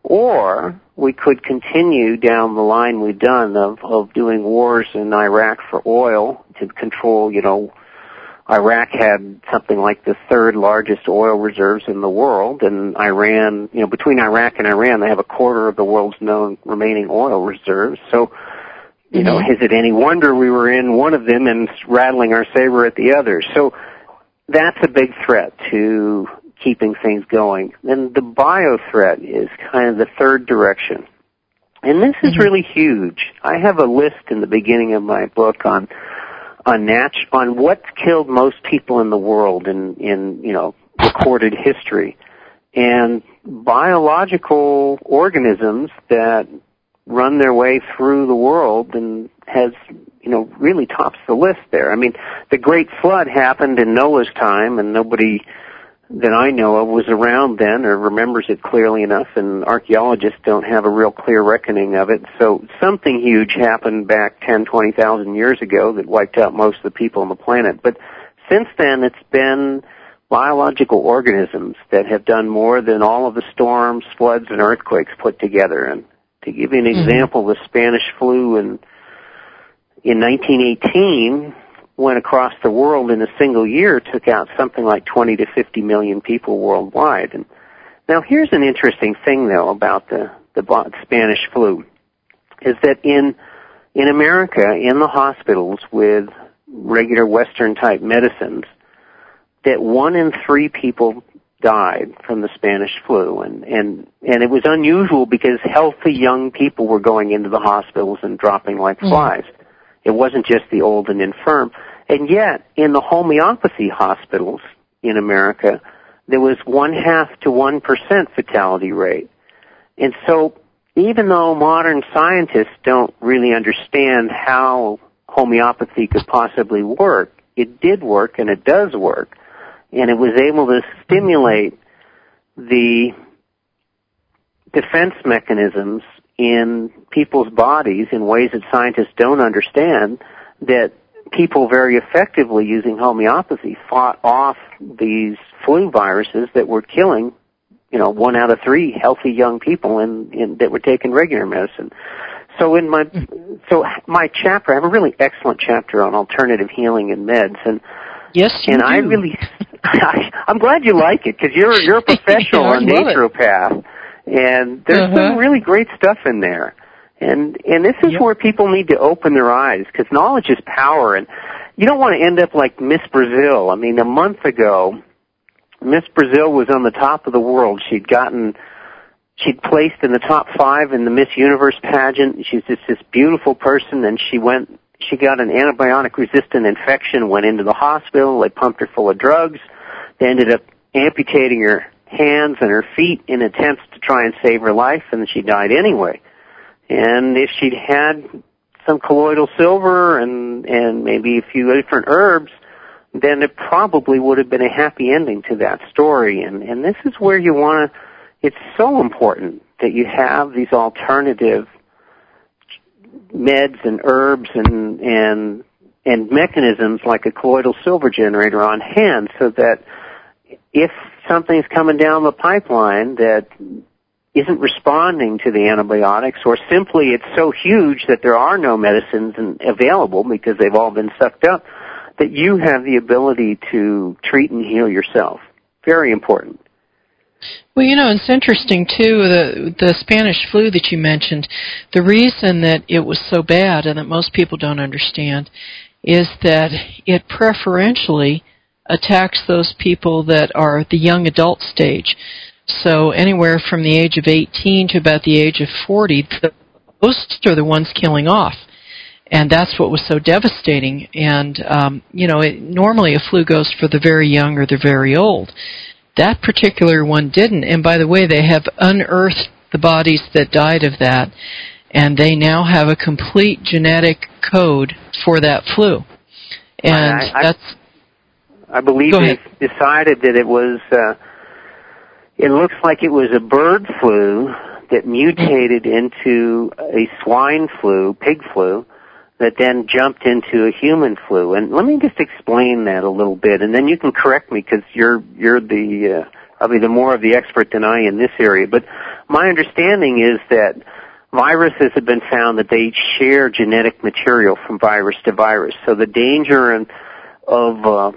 Or we could continue down the line we've done of, of doing wars in Iraq for oil to control, you know, Iraq had something like the third largest oil reserves in the world, and Iran, you know, between Iraq and Iran, they have a quarter of the world's known remaining oil reserves. So, you know, is it any wonder we were in one of them and rattling our saber at the other? So that's a big threat to keeping things going. And the bio threat is kind of the third direction. And this is really huge. I have a list in the beginning of my book on on nat- on what's killed most people in the world in, in, you know, recorded history. And biological organisms that run their way through the world and has, you know, really tops the list there. I mean, the Great Flood happened in Noah's time, and nobody that I know of was around then or remembers it clearly enough, and archaeologists don't have a real clear reckoning of it. So something huge happened back ten, twenty thousand years ago that wiped out most of the people on the planet. But since then, it's been biological organisms that have done more than all of the storms, floods, and earthquakes put together. And to give you an mm-hmm. example, the Spanish flu in, in nineteen eighteen went across the world in a single year, took out something like twenty to fifty million people worldwide. And now here's an interesting thing, though, about the, the Spanish flu, is that in, in America, in the hospitals with regular Western-type medicines, that one in three people died from the Spanish flu. And, and, and it was unusual because healthy young people were going into the hospitals and dropping like mm. flies. It wasn't just the old and infirm. And yet, in the homeopathy hospitals in America, there was one half to one percent fatality rate. And so, even though modern scientists don't really understand how homeopathy could possibly work, it did work and it does work. And it was able to stimulate the defense mechanisms in people's bodies in ways that scientists don't understand, that people very effectively using homeopathy fought off these flu viruses that were killing, you know, one out of three healthy young people in, in that were taking regular medicine. So in my, so my chapter, I have a really excellent chapter on alternative healing and meds, and yes, you and do. I really, I, I'm glad you like it because you're you're a professional yeah, on naturopath. And there's uh-huh. some really great stuff in there. And and this is yep. where people need to open their eyes, because knowledge is power. And you don't want to end up like Miss Brazil. I mean, a month ago, Miss Brazil was on the top of the world. She'd gotten, she'd placed in the top five in the Miss Universe pageant. She's just this beautiful person, and she went, she got an antibiotic-resistant infection, went into the hospital. They pumped her full of drugs. They ended up amputating her hands and her feet in attempts to try and save her life, and she died anyway. And if she'd had some colloidal silver and and maybe a few different herbs, then it probably would have been a happy ending to that story. And and this is where you want to, it's so important that you have these alternative meds and herbs and and and mechanisms like a colloidal silver generator on hand, so that if something's coming down the pipeline that isn't responding to the antibiotics, or simply it's so huge that there are no medicines available because they've all been sucked up, that you have the ability to treat and heal yourself. Very important. Well, you know, it's interesting, too, the the Spanish flu that you mentioned. The reason that it was so bad and that most people don't understand is that it preferentially attacks those people that are the young adult stage. So anywhere from the age of eighteen to about the age of forty, those are the ones killing off. And that's what was so devastating. And, um, you know, it, normally a flu goes for the very young or the very old. That particular one didn't. And by the way, they have unearthed the bodies that died of that, and they now have a complete genetic code for that flu. And I, I, that's... I believe they decided that it was, uh, it looks like it was a bird flu that mutated into a swine flu, pig flu, that then jumped into a human flu. And let me just explain that a little bit, and then you can correct me because you're you're the uh, probably the more of the expert than I in this area. But my understanding is that viruses have been found that they share genetic material from virus to virus. So the danger in, of uh,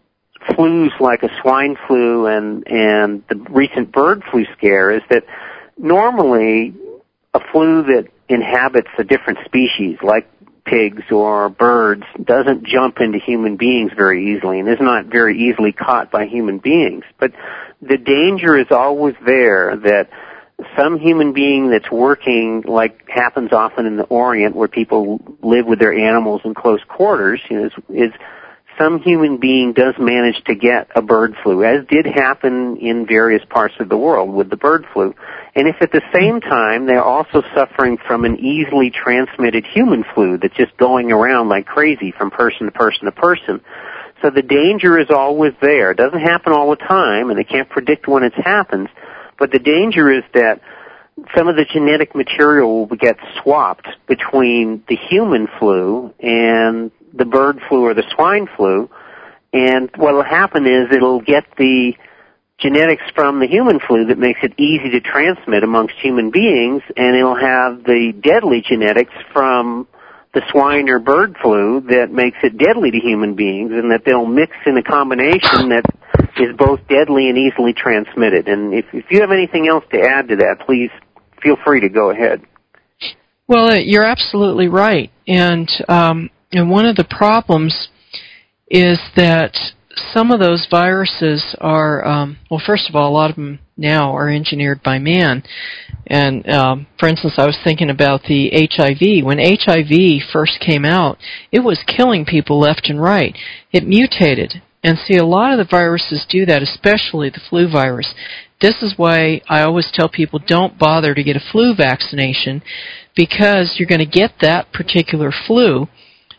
flus like a swine flu and and the recent bird flu scare is that normally a flu that inhabits a different species, like pigs or birds, doesn't jump into human beings very easily and is not very easily caught by human beings. But the danger is always there that some human being that's working, like happens often in the Orient where people live with their animals in close quarters, you know, is, is some human being does manage to get a bird flu, as did happen in various parts of the world with the bird flu. And if at the same time they're also suffering from an easily transmitted human flu that's just going around like crazy from person to person to person. So the danger is always there. It doesn't happen all the time, and they can't predict when it happens, but the danger is that some of the genetic material will get swapped between the human flu and the bird flu or the swine flu, and what will happen is it'll get the genetics from the human flu that makes it easy to transmit amongst human beings, and it'll have the deadly genetics from the swine or bird flu that makes it deadly to human beings, and that they'll mix in a combination that is both deadly and easily transmitted. And if, if you have anything else to add to that, please feel free to go ahead. Well, you're absolutely right. And um, and one of the problems is that some of those viruses are, um, well, first of all, a lot of them now are engineered by man. And, um, for instance, I was thinking about the H I V. When H I V first came out, it was killing people left and right. It mutated. And see, a lot of the viruses do that, especially the flu virus. This is why I always tell people don't bother to get a flu vaccination, because you're going to get that particular flu,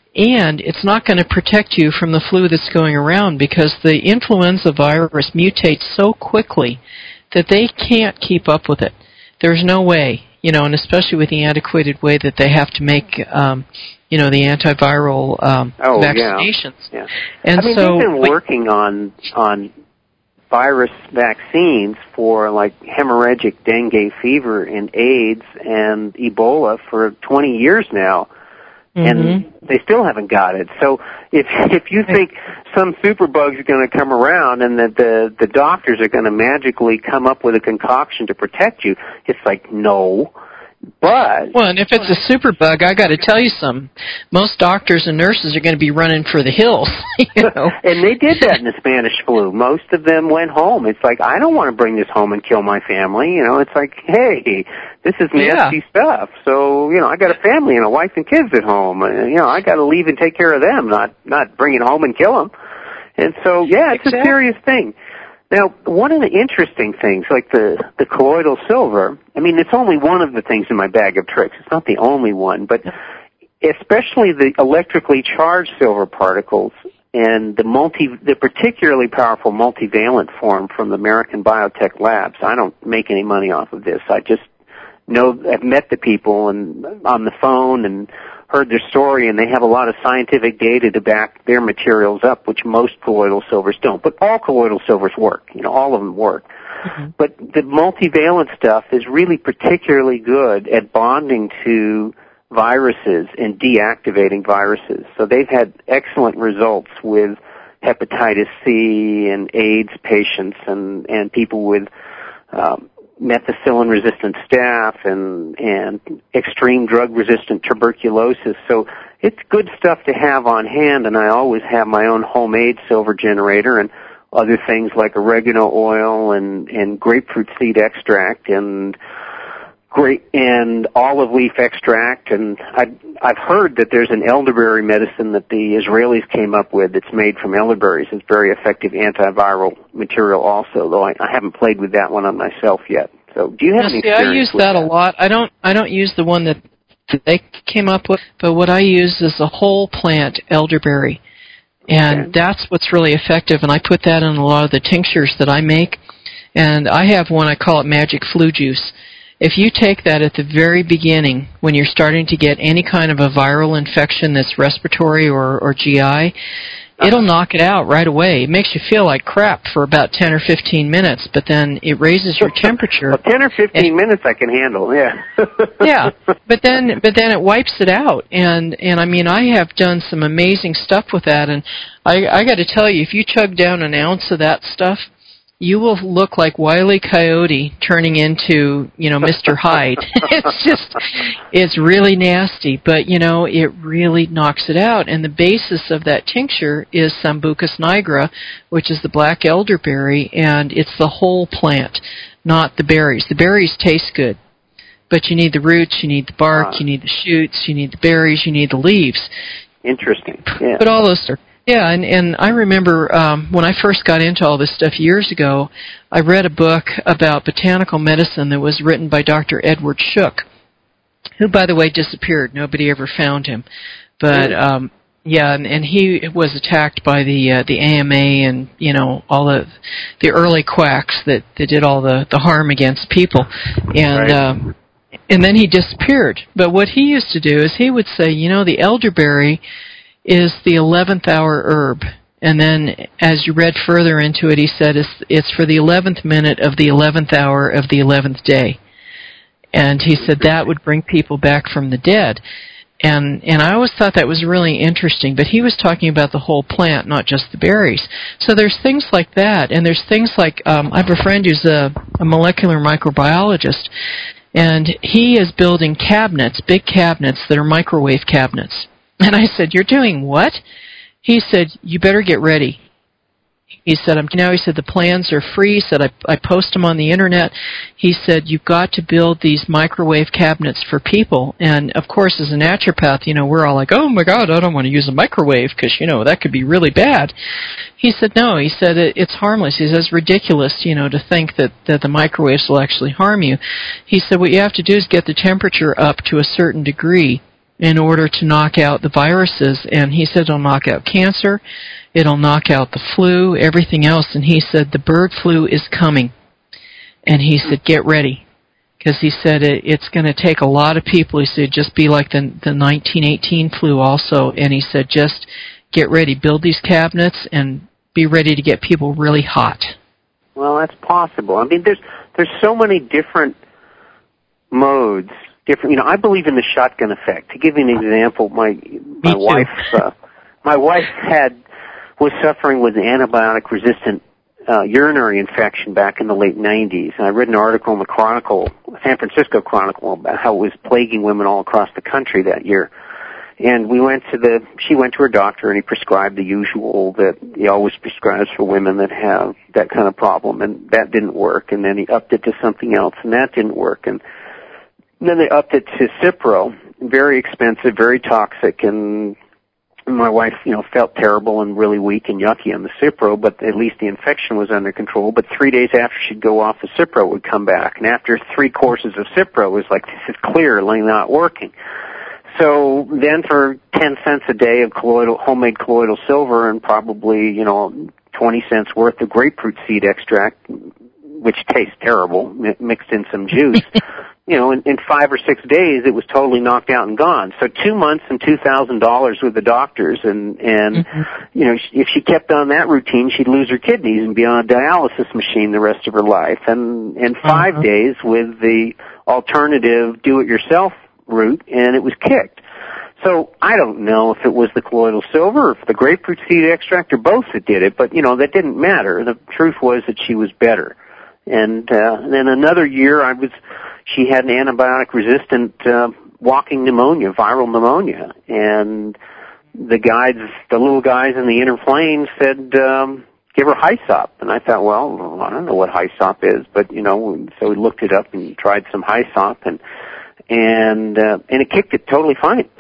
and it's not going to protect you from the flu that's going around, because the influenza virus mutates so quickly that they can't keep up with it. There's no way, you know, and especially with the antiquated way that they have to make, um, you know, the antiviral um, oh, vaccinations. Yeah. yeah. And I mean, so, they've been working on on virus vaccines for like hemorrhagic dengue fever and AIDS and Ebola for twenty years now. And mm-hmm. they still haven't got it. So if if you think some superbug's going to come around and that the the doctors are going to magically come up with a concoction to protect you, it's like, no. But well, and if it's a superbug, I got to tell you something. Most doctors and nurses are going to be running for the hills. You know? And they did that in the Spanish flu. Most of them went home. It's like, I don't want to bring this home and kill my family. You know, it's like, hey, this is nasty yeah. stuff. So, you know, I got a family and a wife and kids at home. Uh, you know, I got to leave and take care of them, not not bring it home and kill them. And so, yeah, it's exactly. a serious thing. Now, one of the interesting things, like the, the colloidal silver, I mean, it's only one of the things in my bag of tricks. It's not the only one, but especially the electrically charged silver particles and the multi, the particularly powerful multivalent form from the American Biotech Labs. I don't make any money off of this. I just know, have met the people and on the phone and heard their story, and they have a lot of scientific data to back their materials up, which most colloidal silvers don't. But all colloidal silvers work. You know, all of them work. Mm-hmm. But the multivalent stuff is really particularly good at bonding to viruses and deactivating viruses. So they've had excellent results with hepatitis C and AIDS patients and, and people with um, methicillin-resistant staph and, and extreme drug-resistant tuberculosis. So it's good stuff to have on hand, and I always have my own homemade silver generator and other things like oregano oil and, and grapefruit seed extract and great and olive leaf extract, and I've, I've heard that there's an elderberry medicine that the Israelis came up with that's made from elderberries. It's very effective antiviral material also, though I, I haven't played with that one on myself yet. So do you have now, any see, experience I use with that, that a lot. I don't I don't use the one that they came up with, but what I use is the whole plant elderberry. And okay. that's what's really effective, and I put that in a lot of the tinctures that I make. And I have one, I call it magic flu juice. If you take that at the very beginning, when you're starting to get any kind of a viral infection that's respiratory or, or G I, it'll knock it out right away. It makes you feel like crap for about ten or fifteen minutes, but then it raises your temperature. Well, ten or fifteen minutes I can handle, yeah. yeah, but then but then it wipes it out, and and I mean I have done some amazing stuff with that, and I I got to tell you, if you chug down an ounce of that stuff, you will look like Wile E. Coyote turning into, you know, Mister Hyde. It's just, it's really nasty, but, you know, it really knocks it out. And the basis of that tincture is Sambucus nigra, which is the black elderberry, and it's the whole plant, not the berries. The berries taste good, but you need the roots, you need the bark, uh, you need the shoots, you need the berries, you need the leaves. Interesting, yeah. But all those are... Yeah, and, and I remember um, when I first got into all this stuff years ago, I read a book about botanical medicine that was written by Doctor Edward Shook, who, by the way, disappeared. Nobody ever found him. But, um, yeah, and, and he was attacked by the uh, the A M A and, you know, all the the early quacks that, that did all the, the harm against people. And right. um, and then he disappeared. But what he used to do is he would say, you know, the elderberry is the eleventh hour herb. And then as you read further into it, he said it's, it's for the eleventh minute of the eleventh hour of the eleventh day. And he said that would bring people back from the dead. And and I always thought that was really interesting, but he was talking about the whole plant, not just the berries. So there's things like that, and there's things like, um, I have a friend who's a, a molecular microbiologist, and he is building cabinets, big cabinets that are microwave cabinets. And I said, you're doing what? He said, you better get ready. He said, I'm now, he said, the plans are free. He said, I, I post them on the internet. He said, you've got to build these microwave cabinets for people. And, of course, as a naturopath, you know, we're all like, oh, my God, I don't want to use a microwave because, you know, that could be really bad. He said, no. He said, it, it's harmless. He says, it's ridiculous, you know, to think that, that the microwaves will actually harm you. He said, what you have to do is get the temperature up to a certain degree in order to knock out the viruses. And he said it'll knock out cancer, it'll knock out the flu, everything else. And he said the bird flu is coming. And he said, get ready. Because he said it, it's going to take a lot of people. He said, just be like the, the nineteen eighteen flu also. And he said, just get ready, build these cabinets, and be ready to get people really hot. Well, that's possible. I mean, there's there's so many different modes. Different, you know, I believe in the shotgun effect. To give you an example, my my wife, uh, my wife had was suffering with an antibiotic-resistant uh, urinary infection back in the late nineties. And I read an article in the Chronicle, San Francisco Chronicle, about how it was plaguing women all across the country that year. And we went to the, she went to her doctor, and he prescribed the usual that he always prescribes for women that have that kind of problem, and that didn't work. And then he upped it to something else, and that didn't work. And then they upped it to Cipro, very expensive, very toxic, and my wife, you know, felt terrible and really weak and yucky on the Cipro, but at least the infection was under control. But three days after she'd go off the Cipro, it would come back. And after three courses of Cipro, it was like, this is clearly not working. So then for ten cents a day of colloidal, homemade colloidal silver and probably, you know, twenty cents worth of grapefruit seed extract, which tastes terrible, mixed in some juice, you know, in, in five or six days, it was totally knocked out and gone. So two months and two thousand dollars with the doctors, and and mm-hmm. you know, if she kept on that routine, she'd lose her kidneys and be on a dialysis machine the rest of her life. And and five uh-huh. days with the alternative do-it-yourself route, and it was kicked. So I don't know if it was the colloidal silver or if the grapefruit seed extract or both that did it, but, you know, that didn't matter. The truth was that she was better. And, uh, and then another year I was, she had an antibiotic-resistant uh, walking pneumonia, viral pneumonia. And the guys, the little guys in the inner plane said, um, give her Hyssop. And I thought, well, I don't know what Hyssop is, but, you know, so we looked it up and tried some Hyssop, and, and, uh, and it kicked it totally fine.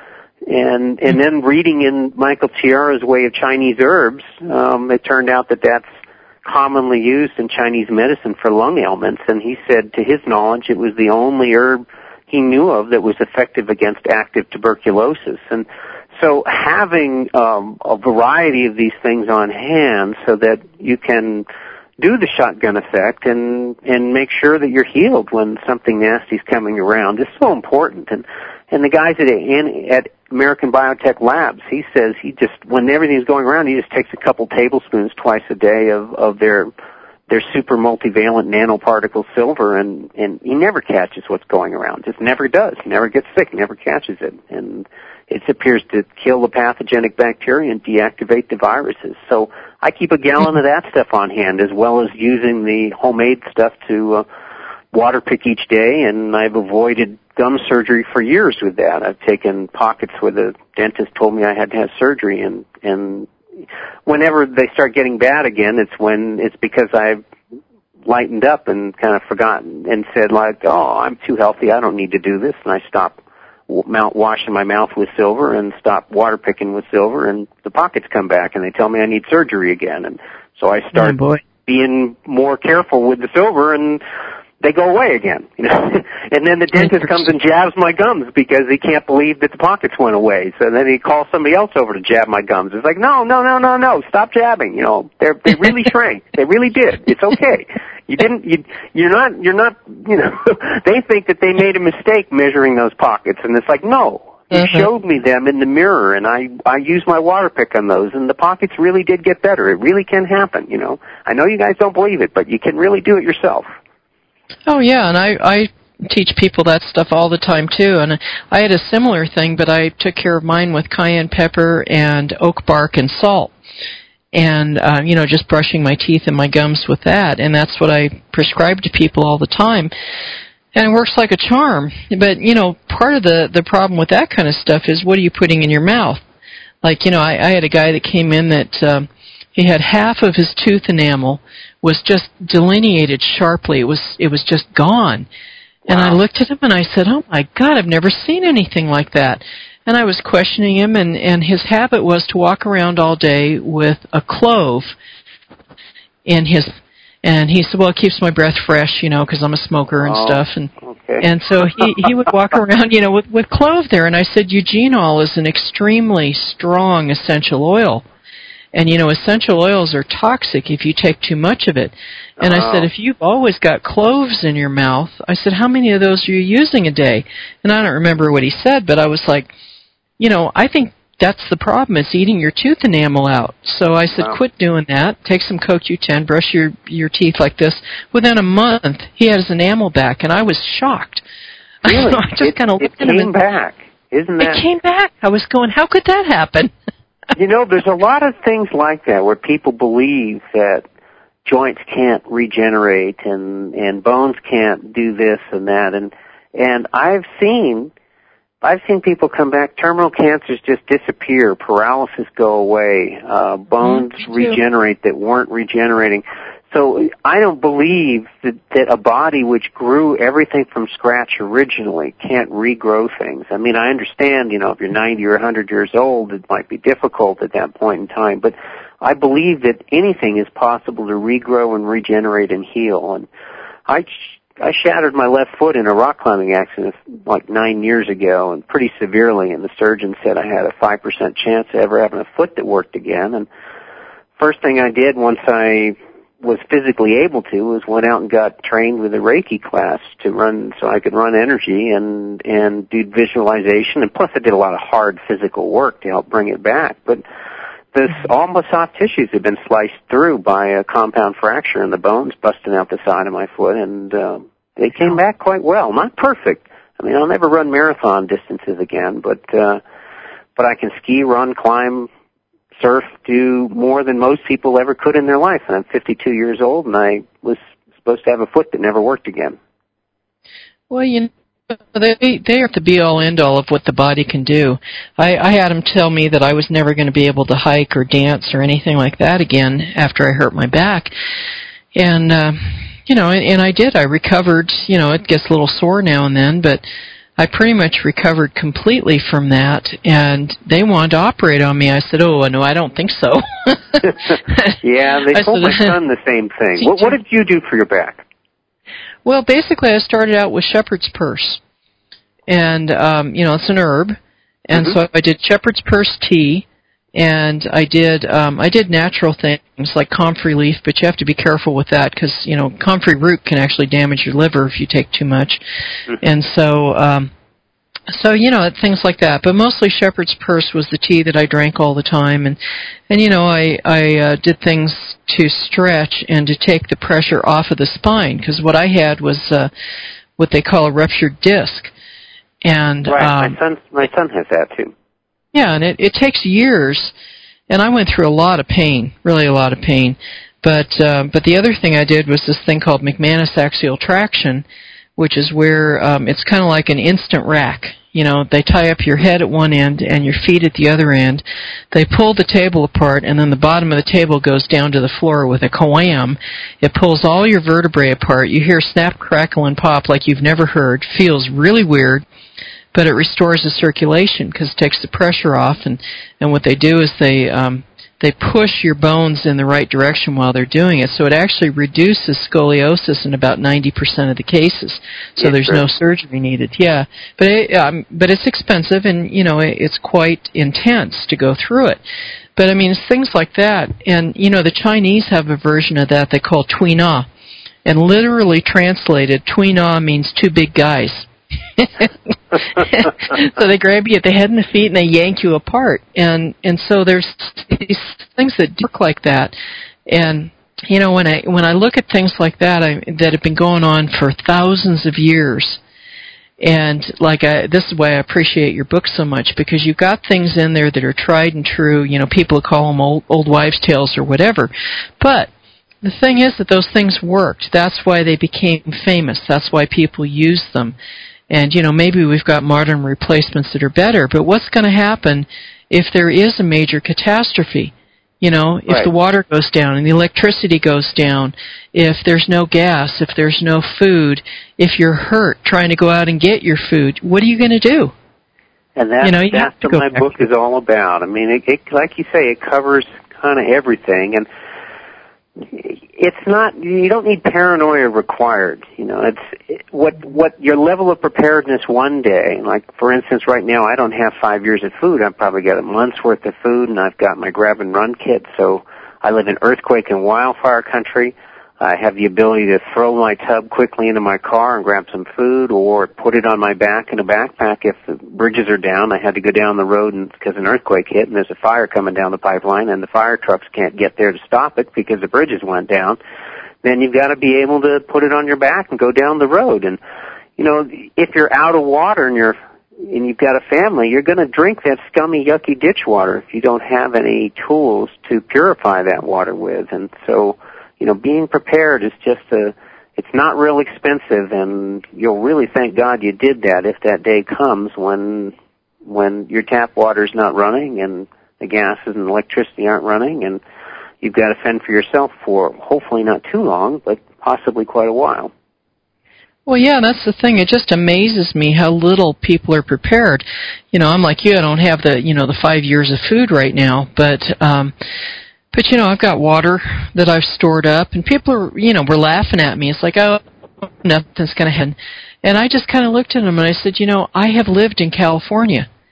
And and then reading in Michael Chiara's Way of Chinese Herbs, um, it turned out that that's commonly used in Chinese medicine for lung ailments. And he said, to his knowledge, it was the only herb he knew of that was effective against active tuberculosis. And so having um, a variety of these things on hand so that you can do the shotgun effect and and make sure that you're healed when something nasty's coming around is so important. And and the guys at at American Biotech Labs, he says he just, when everything's going around, he just takes a couple tablespoons twice a day of of their their super multivalent nanoparticle silver, and and he never catches what's going around. Just never does. Never gets sick. Never catches it. And it appears to kill the pathogenic bacteria and deactivate the viruses. So I keep a gallon of that stuff on hand, as well as using the homemade stuff to uh, water pick each day, and I've avoided gum surgery for years with that. I've taken pockets where the dentist told me I had to have surgery, and and whenever they start getting bad again, it's when it's because I've lightened up and kind of forgotten and said, like, oh, I'm too healthy, I don't need to do this, and I stop mouth washing my mouth with silver and stop water picking with silver, and the pockets come back and they tell me I need surgery again. And so I start oh, being more careful with the silver, and they go away again, you know. And then the dentist comes and jabs my gums because he can't believe that the pockets went away. So then he calls somebody else over to jab my gums. It's like, no, no, no, no, no, stop jabbing. You know, they they really shrank. They really did. It's okay. You didn't. You you're not. You're not. You know, they think that they made a mistake measuring those pockets, and it's like, no. You mm-hmm. showed me them in the mirror, and I I used my water pick on those, and the pockets really did get better. It really can happen. You know, I know you guys don't believe it, but you can really do it yourself. Oh, yeah, and I, I teach people that stuff all the time, too. And I had a similar thing, but I took care of mine with cayenne pepper and oak bark and salt. And, uh, you know, just brushing my teeth and my gums with that. And that's what I prescribe to people all the time. And it works like a charm. But, you know, part of the, the problem with that kind of stuff is, what are you putting in your mouth? Like, you know, I, I had a guy that came in that uh, he had half of his tooth enamel was just delineated sharply. It was it was just gone. And wow. I looked at him and I said, oh, my God, I've never seen anything like that. And I was questioning him, and, and his habit was to walk around all day with a clove in his, and he said, well, it keeps my breath fresh, you know, because I'm a smoker and oh, stuff. And okay. and so he, he would walk around, you know, with, with clove there. And I said, eugenol is an extremely strong essential oil. And, you know, essential oils are toxic if you take too much of it. And I said, if you've always got cloves in your mouth, I said, how many of those are you using a day? And I don't remember what he said, but I was like, you know, I think that's the problem. It's eating your tooth enamel out. So I said, wow. quit doing that. Take some C O Q ten, brush your, your teeth like this. Within a month, he had his enamel back, and I was shocked. Really? I just kind of looked at him. It came back. Isn't that? It came back. I was going, how could that happen? You know, there's a lot of things like that where people believe that joints can't regenerate and and bones can't do this and that, and and I've seen I've seen people come back, terminal cancers just disappear, paralysis go away, uh, bones mm, regenerate that weren't regenerating. So I don't believe that, that a body which grew everything from scratch originally can't regrow things. I mean, I understand, you know, if you're ninety or one hundred years old, it might be difficult at that point in time, but I believe that anything is possible to regrow and regenerate and heal. And I, I shattered my left foot in a rock climbing accident like nine years ago, and pretty severely, and the surgeon said I had a five percent chance of ever having a foot that worked again. And first thing I did once I was physically able to was went out and got trained with a Reiki class to run, so I could run energy and and do visualization, and plus I did a lot of hard physical work to help bring it back. But this, all my soft tissues had been sliced through by a compound fracture in the bones, busting out the side of my foot, and uh, they came back quite well. Not perfect. I mean, I'll never run marathon distances again, but uh, but I can ski, run, climb, surf, do more than most people ever could in their life. And I'm fifty-two years old, and I was supposed to have a foot that never worked again. Well, you know, they they are the be-all, end-all of what the body can do. I, I had them tell me that I was never going to be able to hike or dance or anything like that again after I hurt my back. And, uh, you know, and, and I did. I recovered. You know, it gets a little sore now and then, but I pretty much recovered completely from that, and they wanted to operate on me. I said, oh, no, I don't think so. Yeah, they told my son the same thing. What, what did you do for your back? Well, basically, I started out with shepherd's purse, and, um, you know, it's an herb, and mm-hmm. so I did shepherd's purse tea, and I did um, I did natural things like comfrey leaf, but you have to be careful with that because, you know, comfrey root can actually damage your liver if you take too much. Mm-hmm. And so, um, so you know, things like that. But mostly shepherd's purse was the tea that I drank all the time. And, and you know, I, I uh, did things to stretch and to take the pressure off of the spine because what I had was uh, what they call a ruptured disc. And right, um, my son, my son has that too. Yeah, and it, it takes years, and I went through a lot of pain, really a lot of pain. But uh, but the other thing I did was this thing called McManus axial traction, which is where um, it's kind of like an instant rack. You know, they tie up your head at one end and your feet at the other end. They pull the table apart, and then the bottom of the table goes down to the floor with a coam. It pulls all your vertebrae apart. You hear snap, crackle, and pop like you've never heard. Feels really weird. But it restores the circulation because it takes the pressure off, and, and what they do is they um, they push your bones in the right direction while they're doing it. So it actually reduces scoliosis in about ninety percent of the cases. So yeah, there's sure. no surgery needed. Yeah, but it, um, but it's expensive, and you know it, it's quite intense to go through it. But I mean, it's things like that, and you know the Chinese have a version of that they call Tui Na, and literally translated, Tui Na means two big guys. So they grab you at the head and the feet and they yank you apart, and and so there's these things that work like that. And you know when I when I look at things like that I, that have been going on for thousands of years, and like I, this is why I appreciate your book so much, because you've got things in there that are tried and true. You know, people call them old, old wives' tales or whatever, but the thing is that those things worked. That's why they became famous. That's why people use them. And, you know, maybe we've got modern replacements that are better, but what's going to happen if there is a major catastrophe? You know, if right. the water goes down and the electricity goes down, if there's no gas, if there's no food, if you're hurt trying to go out and get your food, what are you going to do? And that's, you know, you that's what my book is all about. I mean, it, it, like you say, it covers kind of everything. And it's not, you don't need paranoia required. You know, it's it, what what your level of preparedness one day, like for instance right now I don't have five years of food. I've probably got a month's worth of food, and I've got my grab and run kit. So I live in earthquake and wildfire country. I have the ability to throw my tub quickly into my car and grab some food, or put it on my back in a backpack if the bridges are down. I had to go down the road and because an earthquake hit and there's a fire coming down the pipeline and the fire trucks can't get there to stop it because the bridges went down. Then you've got to be able to put it on your back and go down the road. And, you know, if you're out of water and you're and you've got a family, you're going to drink that scummy, yucky ditch water if you don't have any tools to purify that water with. And so, you know, being prepared is just a, it's not real expensive, and you'll really thank God you did that if that day comes when, when your tap water's not running and the gases and electricity aren't running, and you've got to fend for yourself for hopefully not too long, but possibly quite a while. Well, yeah, that's the thing. It just amazes me how little people are prepared. You know, I'm like you. I don't have the, you know, the five years of food right now, but, um, But, you know, I've got water that I've stored up, and people are, you know, were laughing at me. It's like, oh, nothing's going to happen. And I just kind of looked at them and I said, you know, I have lived in California,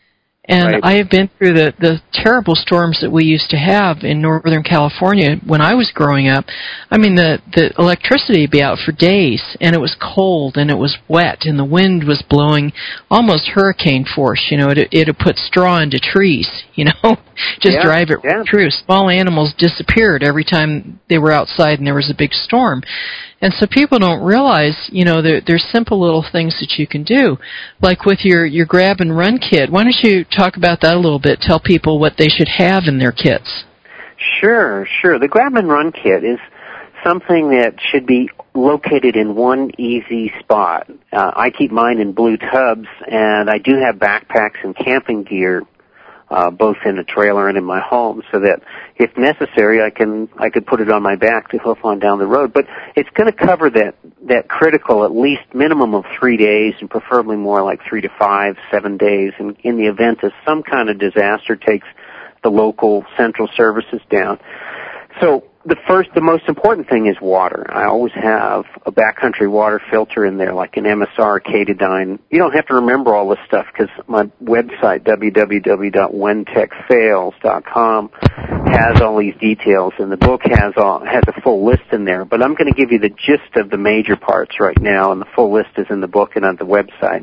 And right. I have been through the, the terrible storms that we used to have in Northern California when I was growing up. I mean, the, the electricity would be out for days, and it was cold, and it was wet, and the wind was blowing almost hurricane force. You know, it it would put straw into trees, you know, just yeah, drive it yeah. through. Small animals disappeared every time they were outside and there was a big storm. And so people don't realize, you know, there, there's simple little things that you can do. Like with your, your grab and run kit. Why don't you talk about that a little bit? Tell people what they should have in their kits. Sure, sure. The grab and run kit is something that should be located in one easy spot. Uh, I keep mine in blue tubs, and I do have backpacks and camping gear Uh, both in the trailer and in my home, so that if necessary, I can I could put it on my back to hoof on down the road. But it's going to cover that that critical at least minimum of three days, and preferably more like three to five, seven days. And in the event of some kind of disaster takes the local central services down. So the first, the most important thing is water. I always have a backcountry water filter in there, like an M S R Katadyn. You don't have to remember all this stuff because my website, w w w dot when tech fails dot com, has all these details, and the book has all, has a full list in there. But I'm going to give you the gist of the major parts right now, and the full list is in the book and on the website.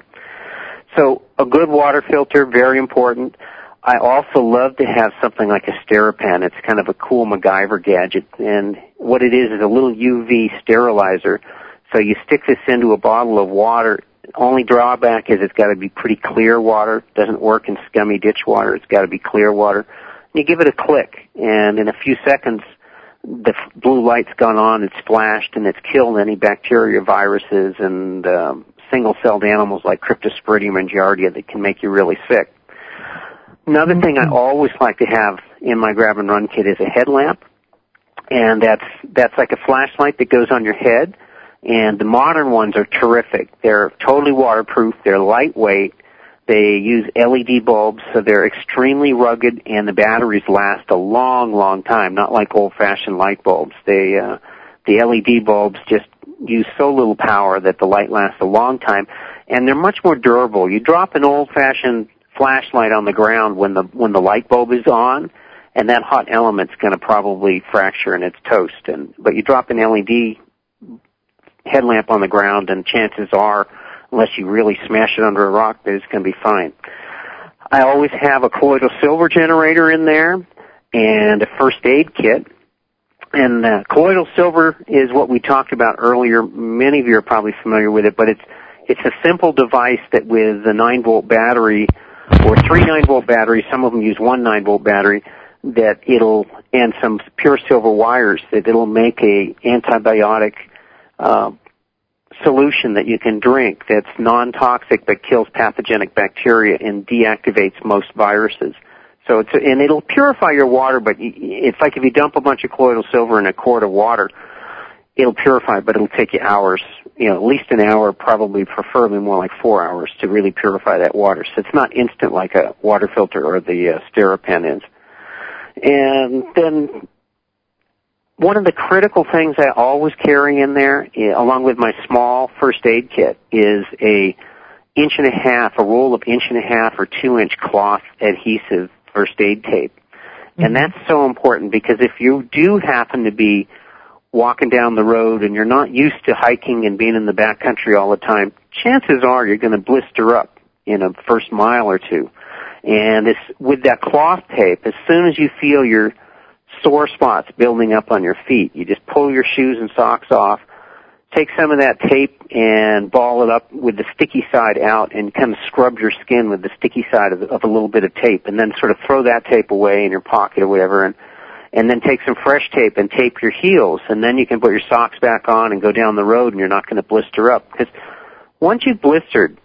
So a good water filter, very important. I also love to have something like a SteriPen. It's kind of a cool MacGyver gadget, and what it is is a little U V sterilizer. So you stick this into a bottle of water. Only drawback is it's got to be pretty clear water. It doesn't work in scummy ditch water. It's got to be clear water. You give it a click, and in a few seconds, the blue light's gone on, it's flashed, and it's killed any bacteria, viruses, and um, single-celled animals like Cryptosporidium and Giardia that can make you really sick. Another thing I always like to have in my grab and run kit is a headlamp, and that's that's like a flashlight that goes on your head. And the modern ones are terrific. They're totally waterproof. They're lightweight. They use L E D bulbs, so they're extremely rugged, and the batteries last a long, long time. Not like old-fashioned light bulbs. They uh, the L E D bulbs just use so little power that the light lasts a long time, and they're much more durable. You drop an old-fashioned flashlight on the ground when the when the light bulb is on, and that hot element's going to probably fracture and it's toast. And but you drop an L E D headlamp on the ground, and chances are, unless you really smash it under a rock, that it's going to be fine. I always have a colloidal silver generator in there and a first aid kit. And uh, colloidal silver is what we talked about earlier. Many of you are probably familiar with it, but it's it's a simple device that with a nine volt battery or three nine volt batteries, some of them use one nine volt battery, that it'll, and some pure silver wires, that it'll make a antibiotic uh, solution that you can drink that's non-toxic but kills pathogenic bacteria and deactivates most viruses. So it's, and it'll purify your water, but it's like if you dump a bunch of colloidal silver in a quart of water, it'll purify, but it'll take you hours, you know, at least an hour, probably preferably more like four hours to really purify that water. So it's not instant like a water filter or the uh, SteriPen is. And then one of the critical things I always carry in there, along with my small first aid kit, is a inch and a half, a roll of inch and a half or two inch cloth adhesive first aid tape. Mm-hmm. And that's so important because if you do happen to be walking down the road and you're not used to hiking and being in the backcountry all the time, chances are you're going to blister up in a first mile or two. And this, with that cloth tape, as soon as you feel your sore spots building up on your feet, you just pull your shoes and socks off, take some of that tape and ball it up with the sticky side out and kind of scrub your skin with the sticky side of, of a little bit of tape, and then sort of throw that tape away in your pocket or whatever, and and then take some fresh tape and tape your heels, and then you can put your socks back on and go down the road, and you're not going to blister up. Because once you've blistered,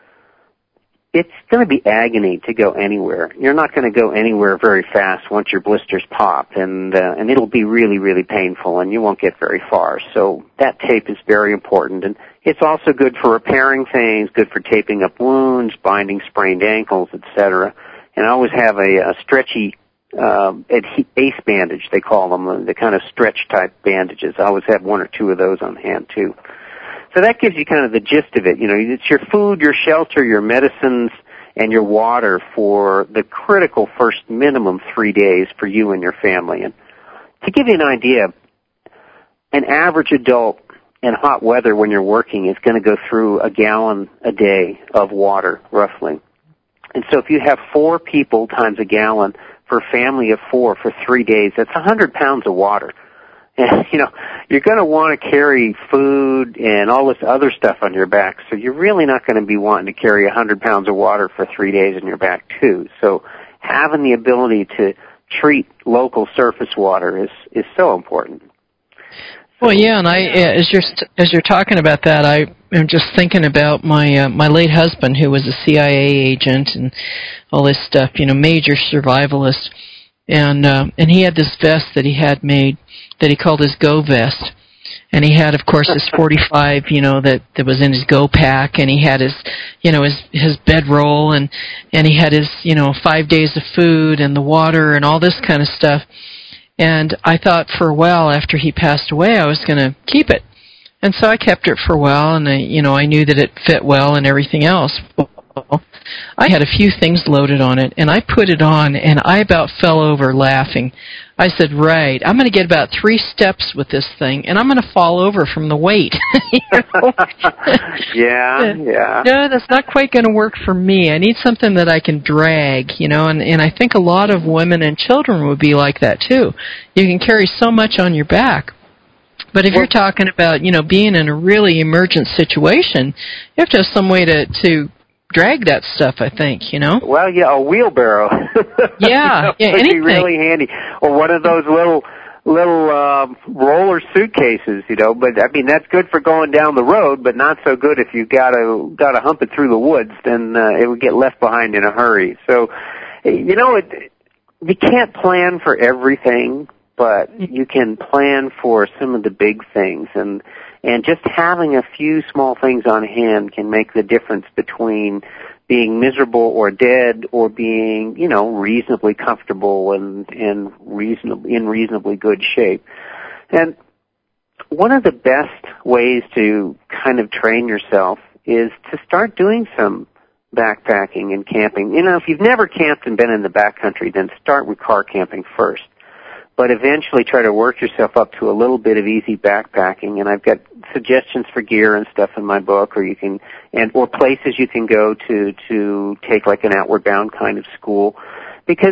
it's going to be agony to go anywhere. You're not going to go anywhere very fast once your blisters pop, and uh, and it'll be really, really painful, and you won't get very far. So that tape is very important, and it's also good for repairing things, good for taping up wounds, binding sprained ankles, et cetera. And I always have a, a stretchy uh, ace bandage, they call them, the kind of stretch-type bandages. I always have one or two of those on hand, too. So that gives you kind of the gist of it. You know, it's your food, your shelter, your medicines, and your water for the critical first minimum three days for you and your family. And to give you an idea, an average adult in hot weather when you're working is going to go through a gallon a day of water, roughly. And so if you have four people times a gallon for a family of four for three days, that's one hundred pounds of water. And, you know, you're going to want to carry food and all this other stuff on your back, so you're really not going to be wanting to carry one hundred pounds of water for three days on your back, too. So having the ability to treat local surface water is, is so important. Well, yeah, and I, as you're as you're talking about that, I am just thinking about my uh, my late husband, who was a C I A agent and all this stuff, you know, major survivalist, and uh, and he had this vest that he had made that he called his Go vest, and he had, of course, his forty-five, you know, that that was in his Go pack, and he had his, you know, his his bedroll, and and he had his, you know, five days of food and the water and all this kind of stuff. And I thought for a while after he passed away I was going to keep it. And so I kept it for a while, and I, you know, I knew that it fit well and everything else. I had a few things loaded on it, and I put it on, and I about fell over laughing. I said, right, I'm going to get about three steps with this thing, and I'm going to fall over from the weight. You know? Yeah, yeah. No, that's not quite going to work for me. I need something that I can drag, you know, and, and I think a lot of women and children would be like that, too. You can carry so much on your back. But if you're talking about, you know, being in a really emergent situation, you have to have some way to, to drag that stuff, I think, you know? Well, yeah, a wheelbarrow. Yeah, you know, yeah, would anything. be really handy. Or one of those little little uh, roller suitcases, you know. But, I mean, that's good for going down the road, but not so good if you've got to, got to hump it through the woods. Then uh, it would get left behind in a hurry. So, you know, it, you can't plan for everything, but you can plan for some of the big things, and and just having a few small things on hand can make the difference between being miserable or dead or being, you know, reasonably comfortable and and reasonably in reasonably good shape. And one of the best ways to kind of train yourself is to start doing some backpacking and camping. You know, if you've never camped and been in the backcountry, then start with car camping first. But eventually try to work yourself up to a little bit of easy backpacking. And I've got suggestions for gear and stuff in my book, or you can, and or places you can go to to take like an outward bound kind of school. Because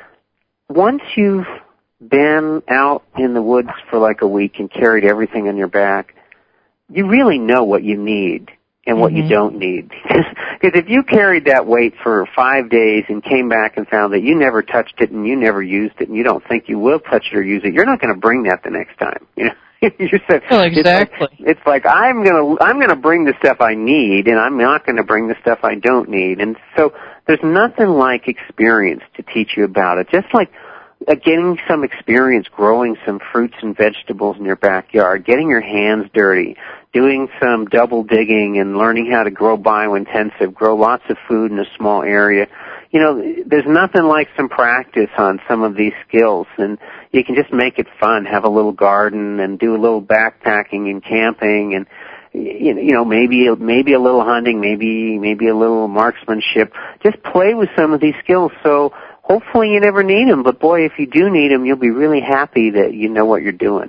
once you've been out in the woods for like a week and carried everything on your back, you really know what you need and what mm-hmm. you don't need. Because if you carried that weight for five days and came back and found that you never touched it and you never used it and you don't think you will touch it or use it, you're not going to bring that the next time. You know, you're so, oh, exactly. It's like, it's like I'm going to I'm going to bring the stuff I need, and I'm not going to bring the stuff I don't need. And so there's nothing like experience to teach you about it. Just like uh, getting some experience growing some fruits and vegetables in your backyard, getting your hands dirty, doing some double digging and learning how to grow biointensive, grow lots of food in a small area. You know, there's nothing like some practice on some of these skills, and you can just make it fun, have a little garden and do a little backpacking and camping and, you know, maybe, maybe a little hunting, maybe, maybe a little marksmanship. Just play with some of these skills. So hopefully you never need them, but boy, if you do need them, you'll be really happy that you know what you're doing.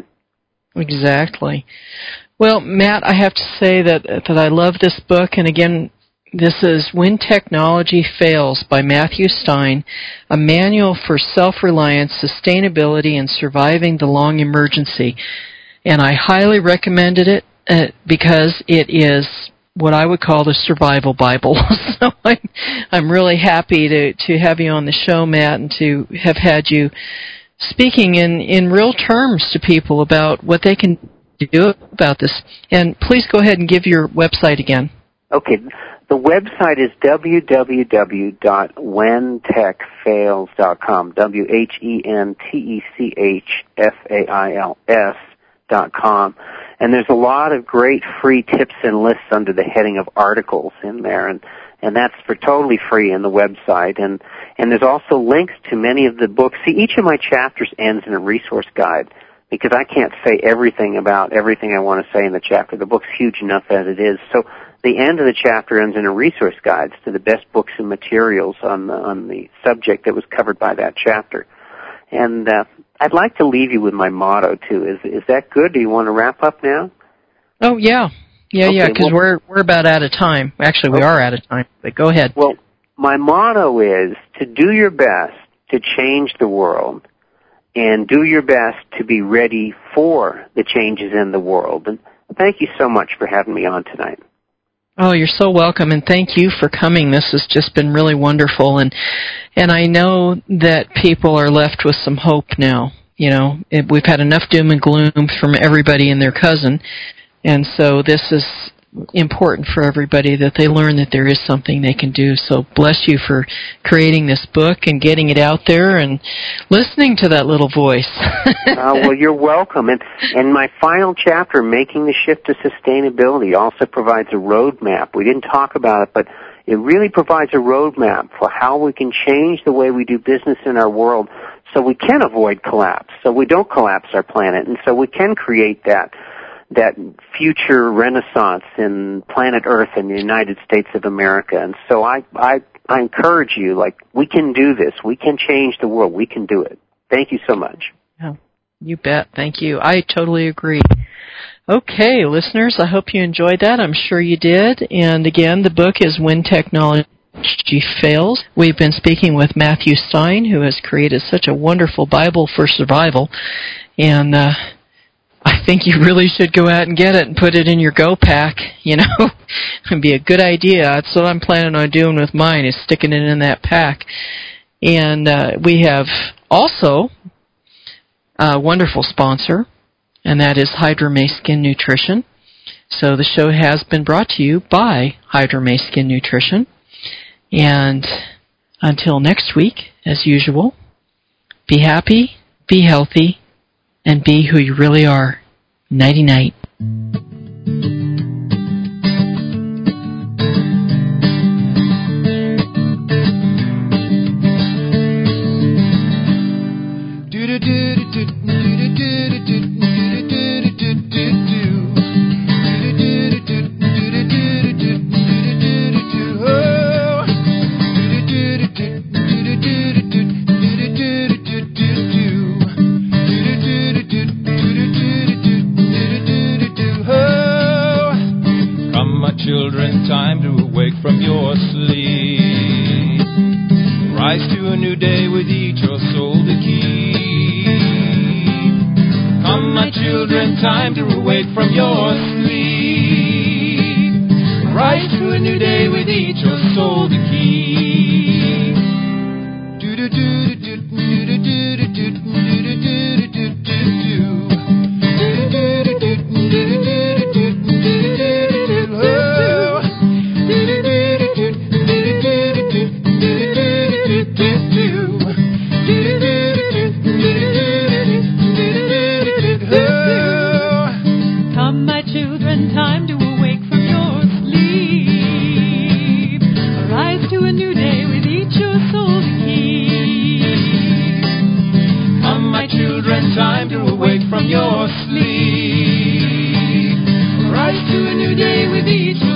Exactly. Well, Matt, I have to say that that I love this book, and again, this is When Technology Fails by Matthew Stein, a manual for self-reliance, sustainability, and surviving the long emergency. And I highly recommended it uh, because it is what I would call the survival Bible. So I'm, I'm really happy to, to have you on the show, Matt, and to have had you speaking in, in real terms to people about what they can do about this. And please go ahead and give your website again. Okay. The website is w w w dot when tech fails dot com, W H E N T E C H F A I L S dot com. And there's a lot of great free tips and lists under the heading of articles in there, and, and that's for totally free in the website. And, and there's also links to many of the books. See, each of my chapters ends in a resource guide, because I can't say everything about everything I want to say in the chapter. The book's huge enough as it is. So the end of the chapter ends in a resource guides to the best books and materials on the, on the subject that was covered by that chapter. And uh, I'd like to leave you with my motto, too. Is is that good? Do you want to wrap up now? Oh, yeah. Yeah, okay, yeah, because well, we're, we're about out of time. Actually, we okay. are out of time, but go ahead. Well, my motto is to do your best to change the world and do your best to be ready for the changes in the world. And thank you so much for having me on tonight. Oh, you're so welcome, and thank you for coming. This has just been really wonderful, and and I know that people are left with some hope now. You know, it, we've had enough doom and gloom from everybody and their cousin, and so this is important for everybody that they learn that there is something they can do. So bless you for creating this book and getting it out there and listening to that little voice. uh, well, you're welcome. And, and my final chapter, Making the Shift to Sustainability, also provides a roadmap. We didn't talk about it, but it really provides a roadmap for how we can change the way we do business in our world so we can avoid collapse, so we don't collapse our planet, and so we can create that that future renaissance in planet Earth in the United States of America. And so I, I, I encourage you, like, we can do this. We can change the world. We can do it. Thank you so much. Yeah, you bet. Thank you. I totally agree. Okay, listeners, I hope you enjoyed that. I'm sure you did. And again, the book is When Technology Fails. We've been speaking with Matthew Stein, who has created such a wonderful Bible for survival. And, uh, I think you really should go out and get it and put it in your Go Pack, you know. It'd be a good idea. That's what I'm planning on doing with mine, is sticking it in that pack. And uh, we have also a wonderful sponsor, and that is Hydra-May Skin Nutrition. So the show has been brought to you by Hydra-May Skin Nutrition. And until next week, as usual, be happy, be healthy, and be who you really are. Nighty-night. Children, time to awake from your sleep. Rise to a new day with each your soul to keep. Come, my children, time to awake from your sleep. Rise to a new day with each your soul to keep. Do do do do do do do do do do do do. Come, my children, time to awake from your sleep. Arise to a new day with each your soul to keep. Come, my children, time to awake from your sleep. Rise to a new day with each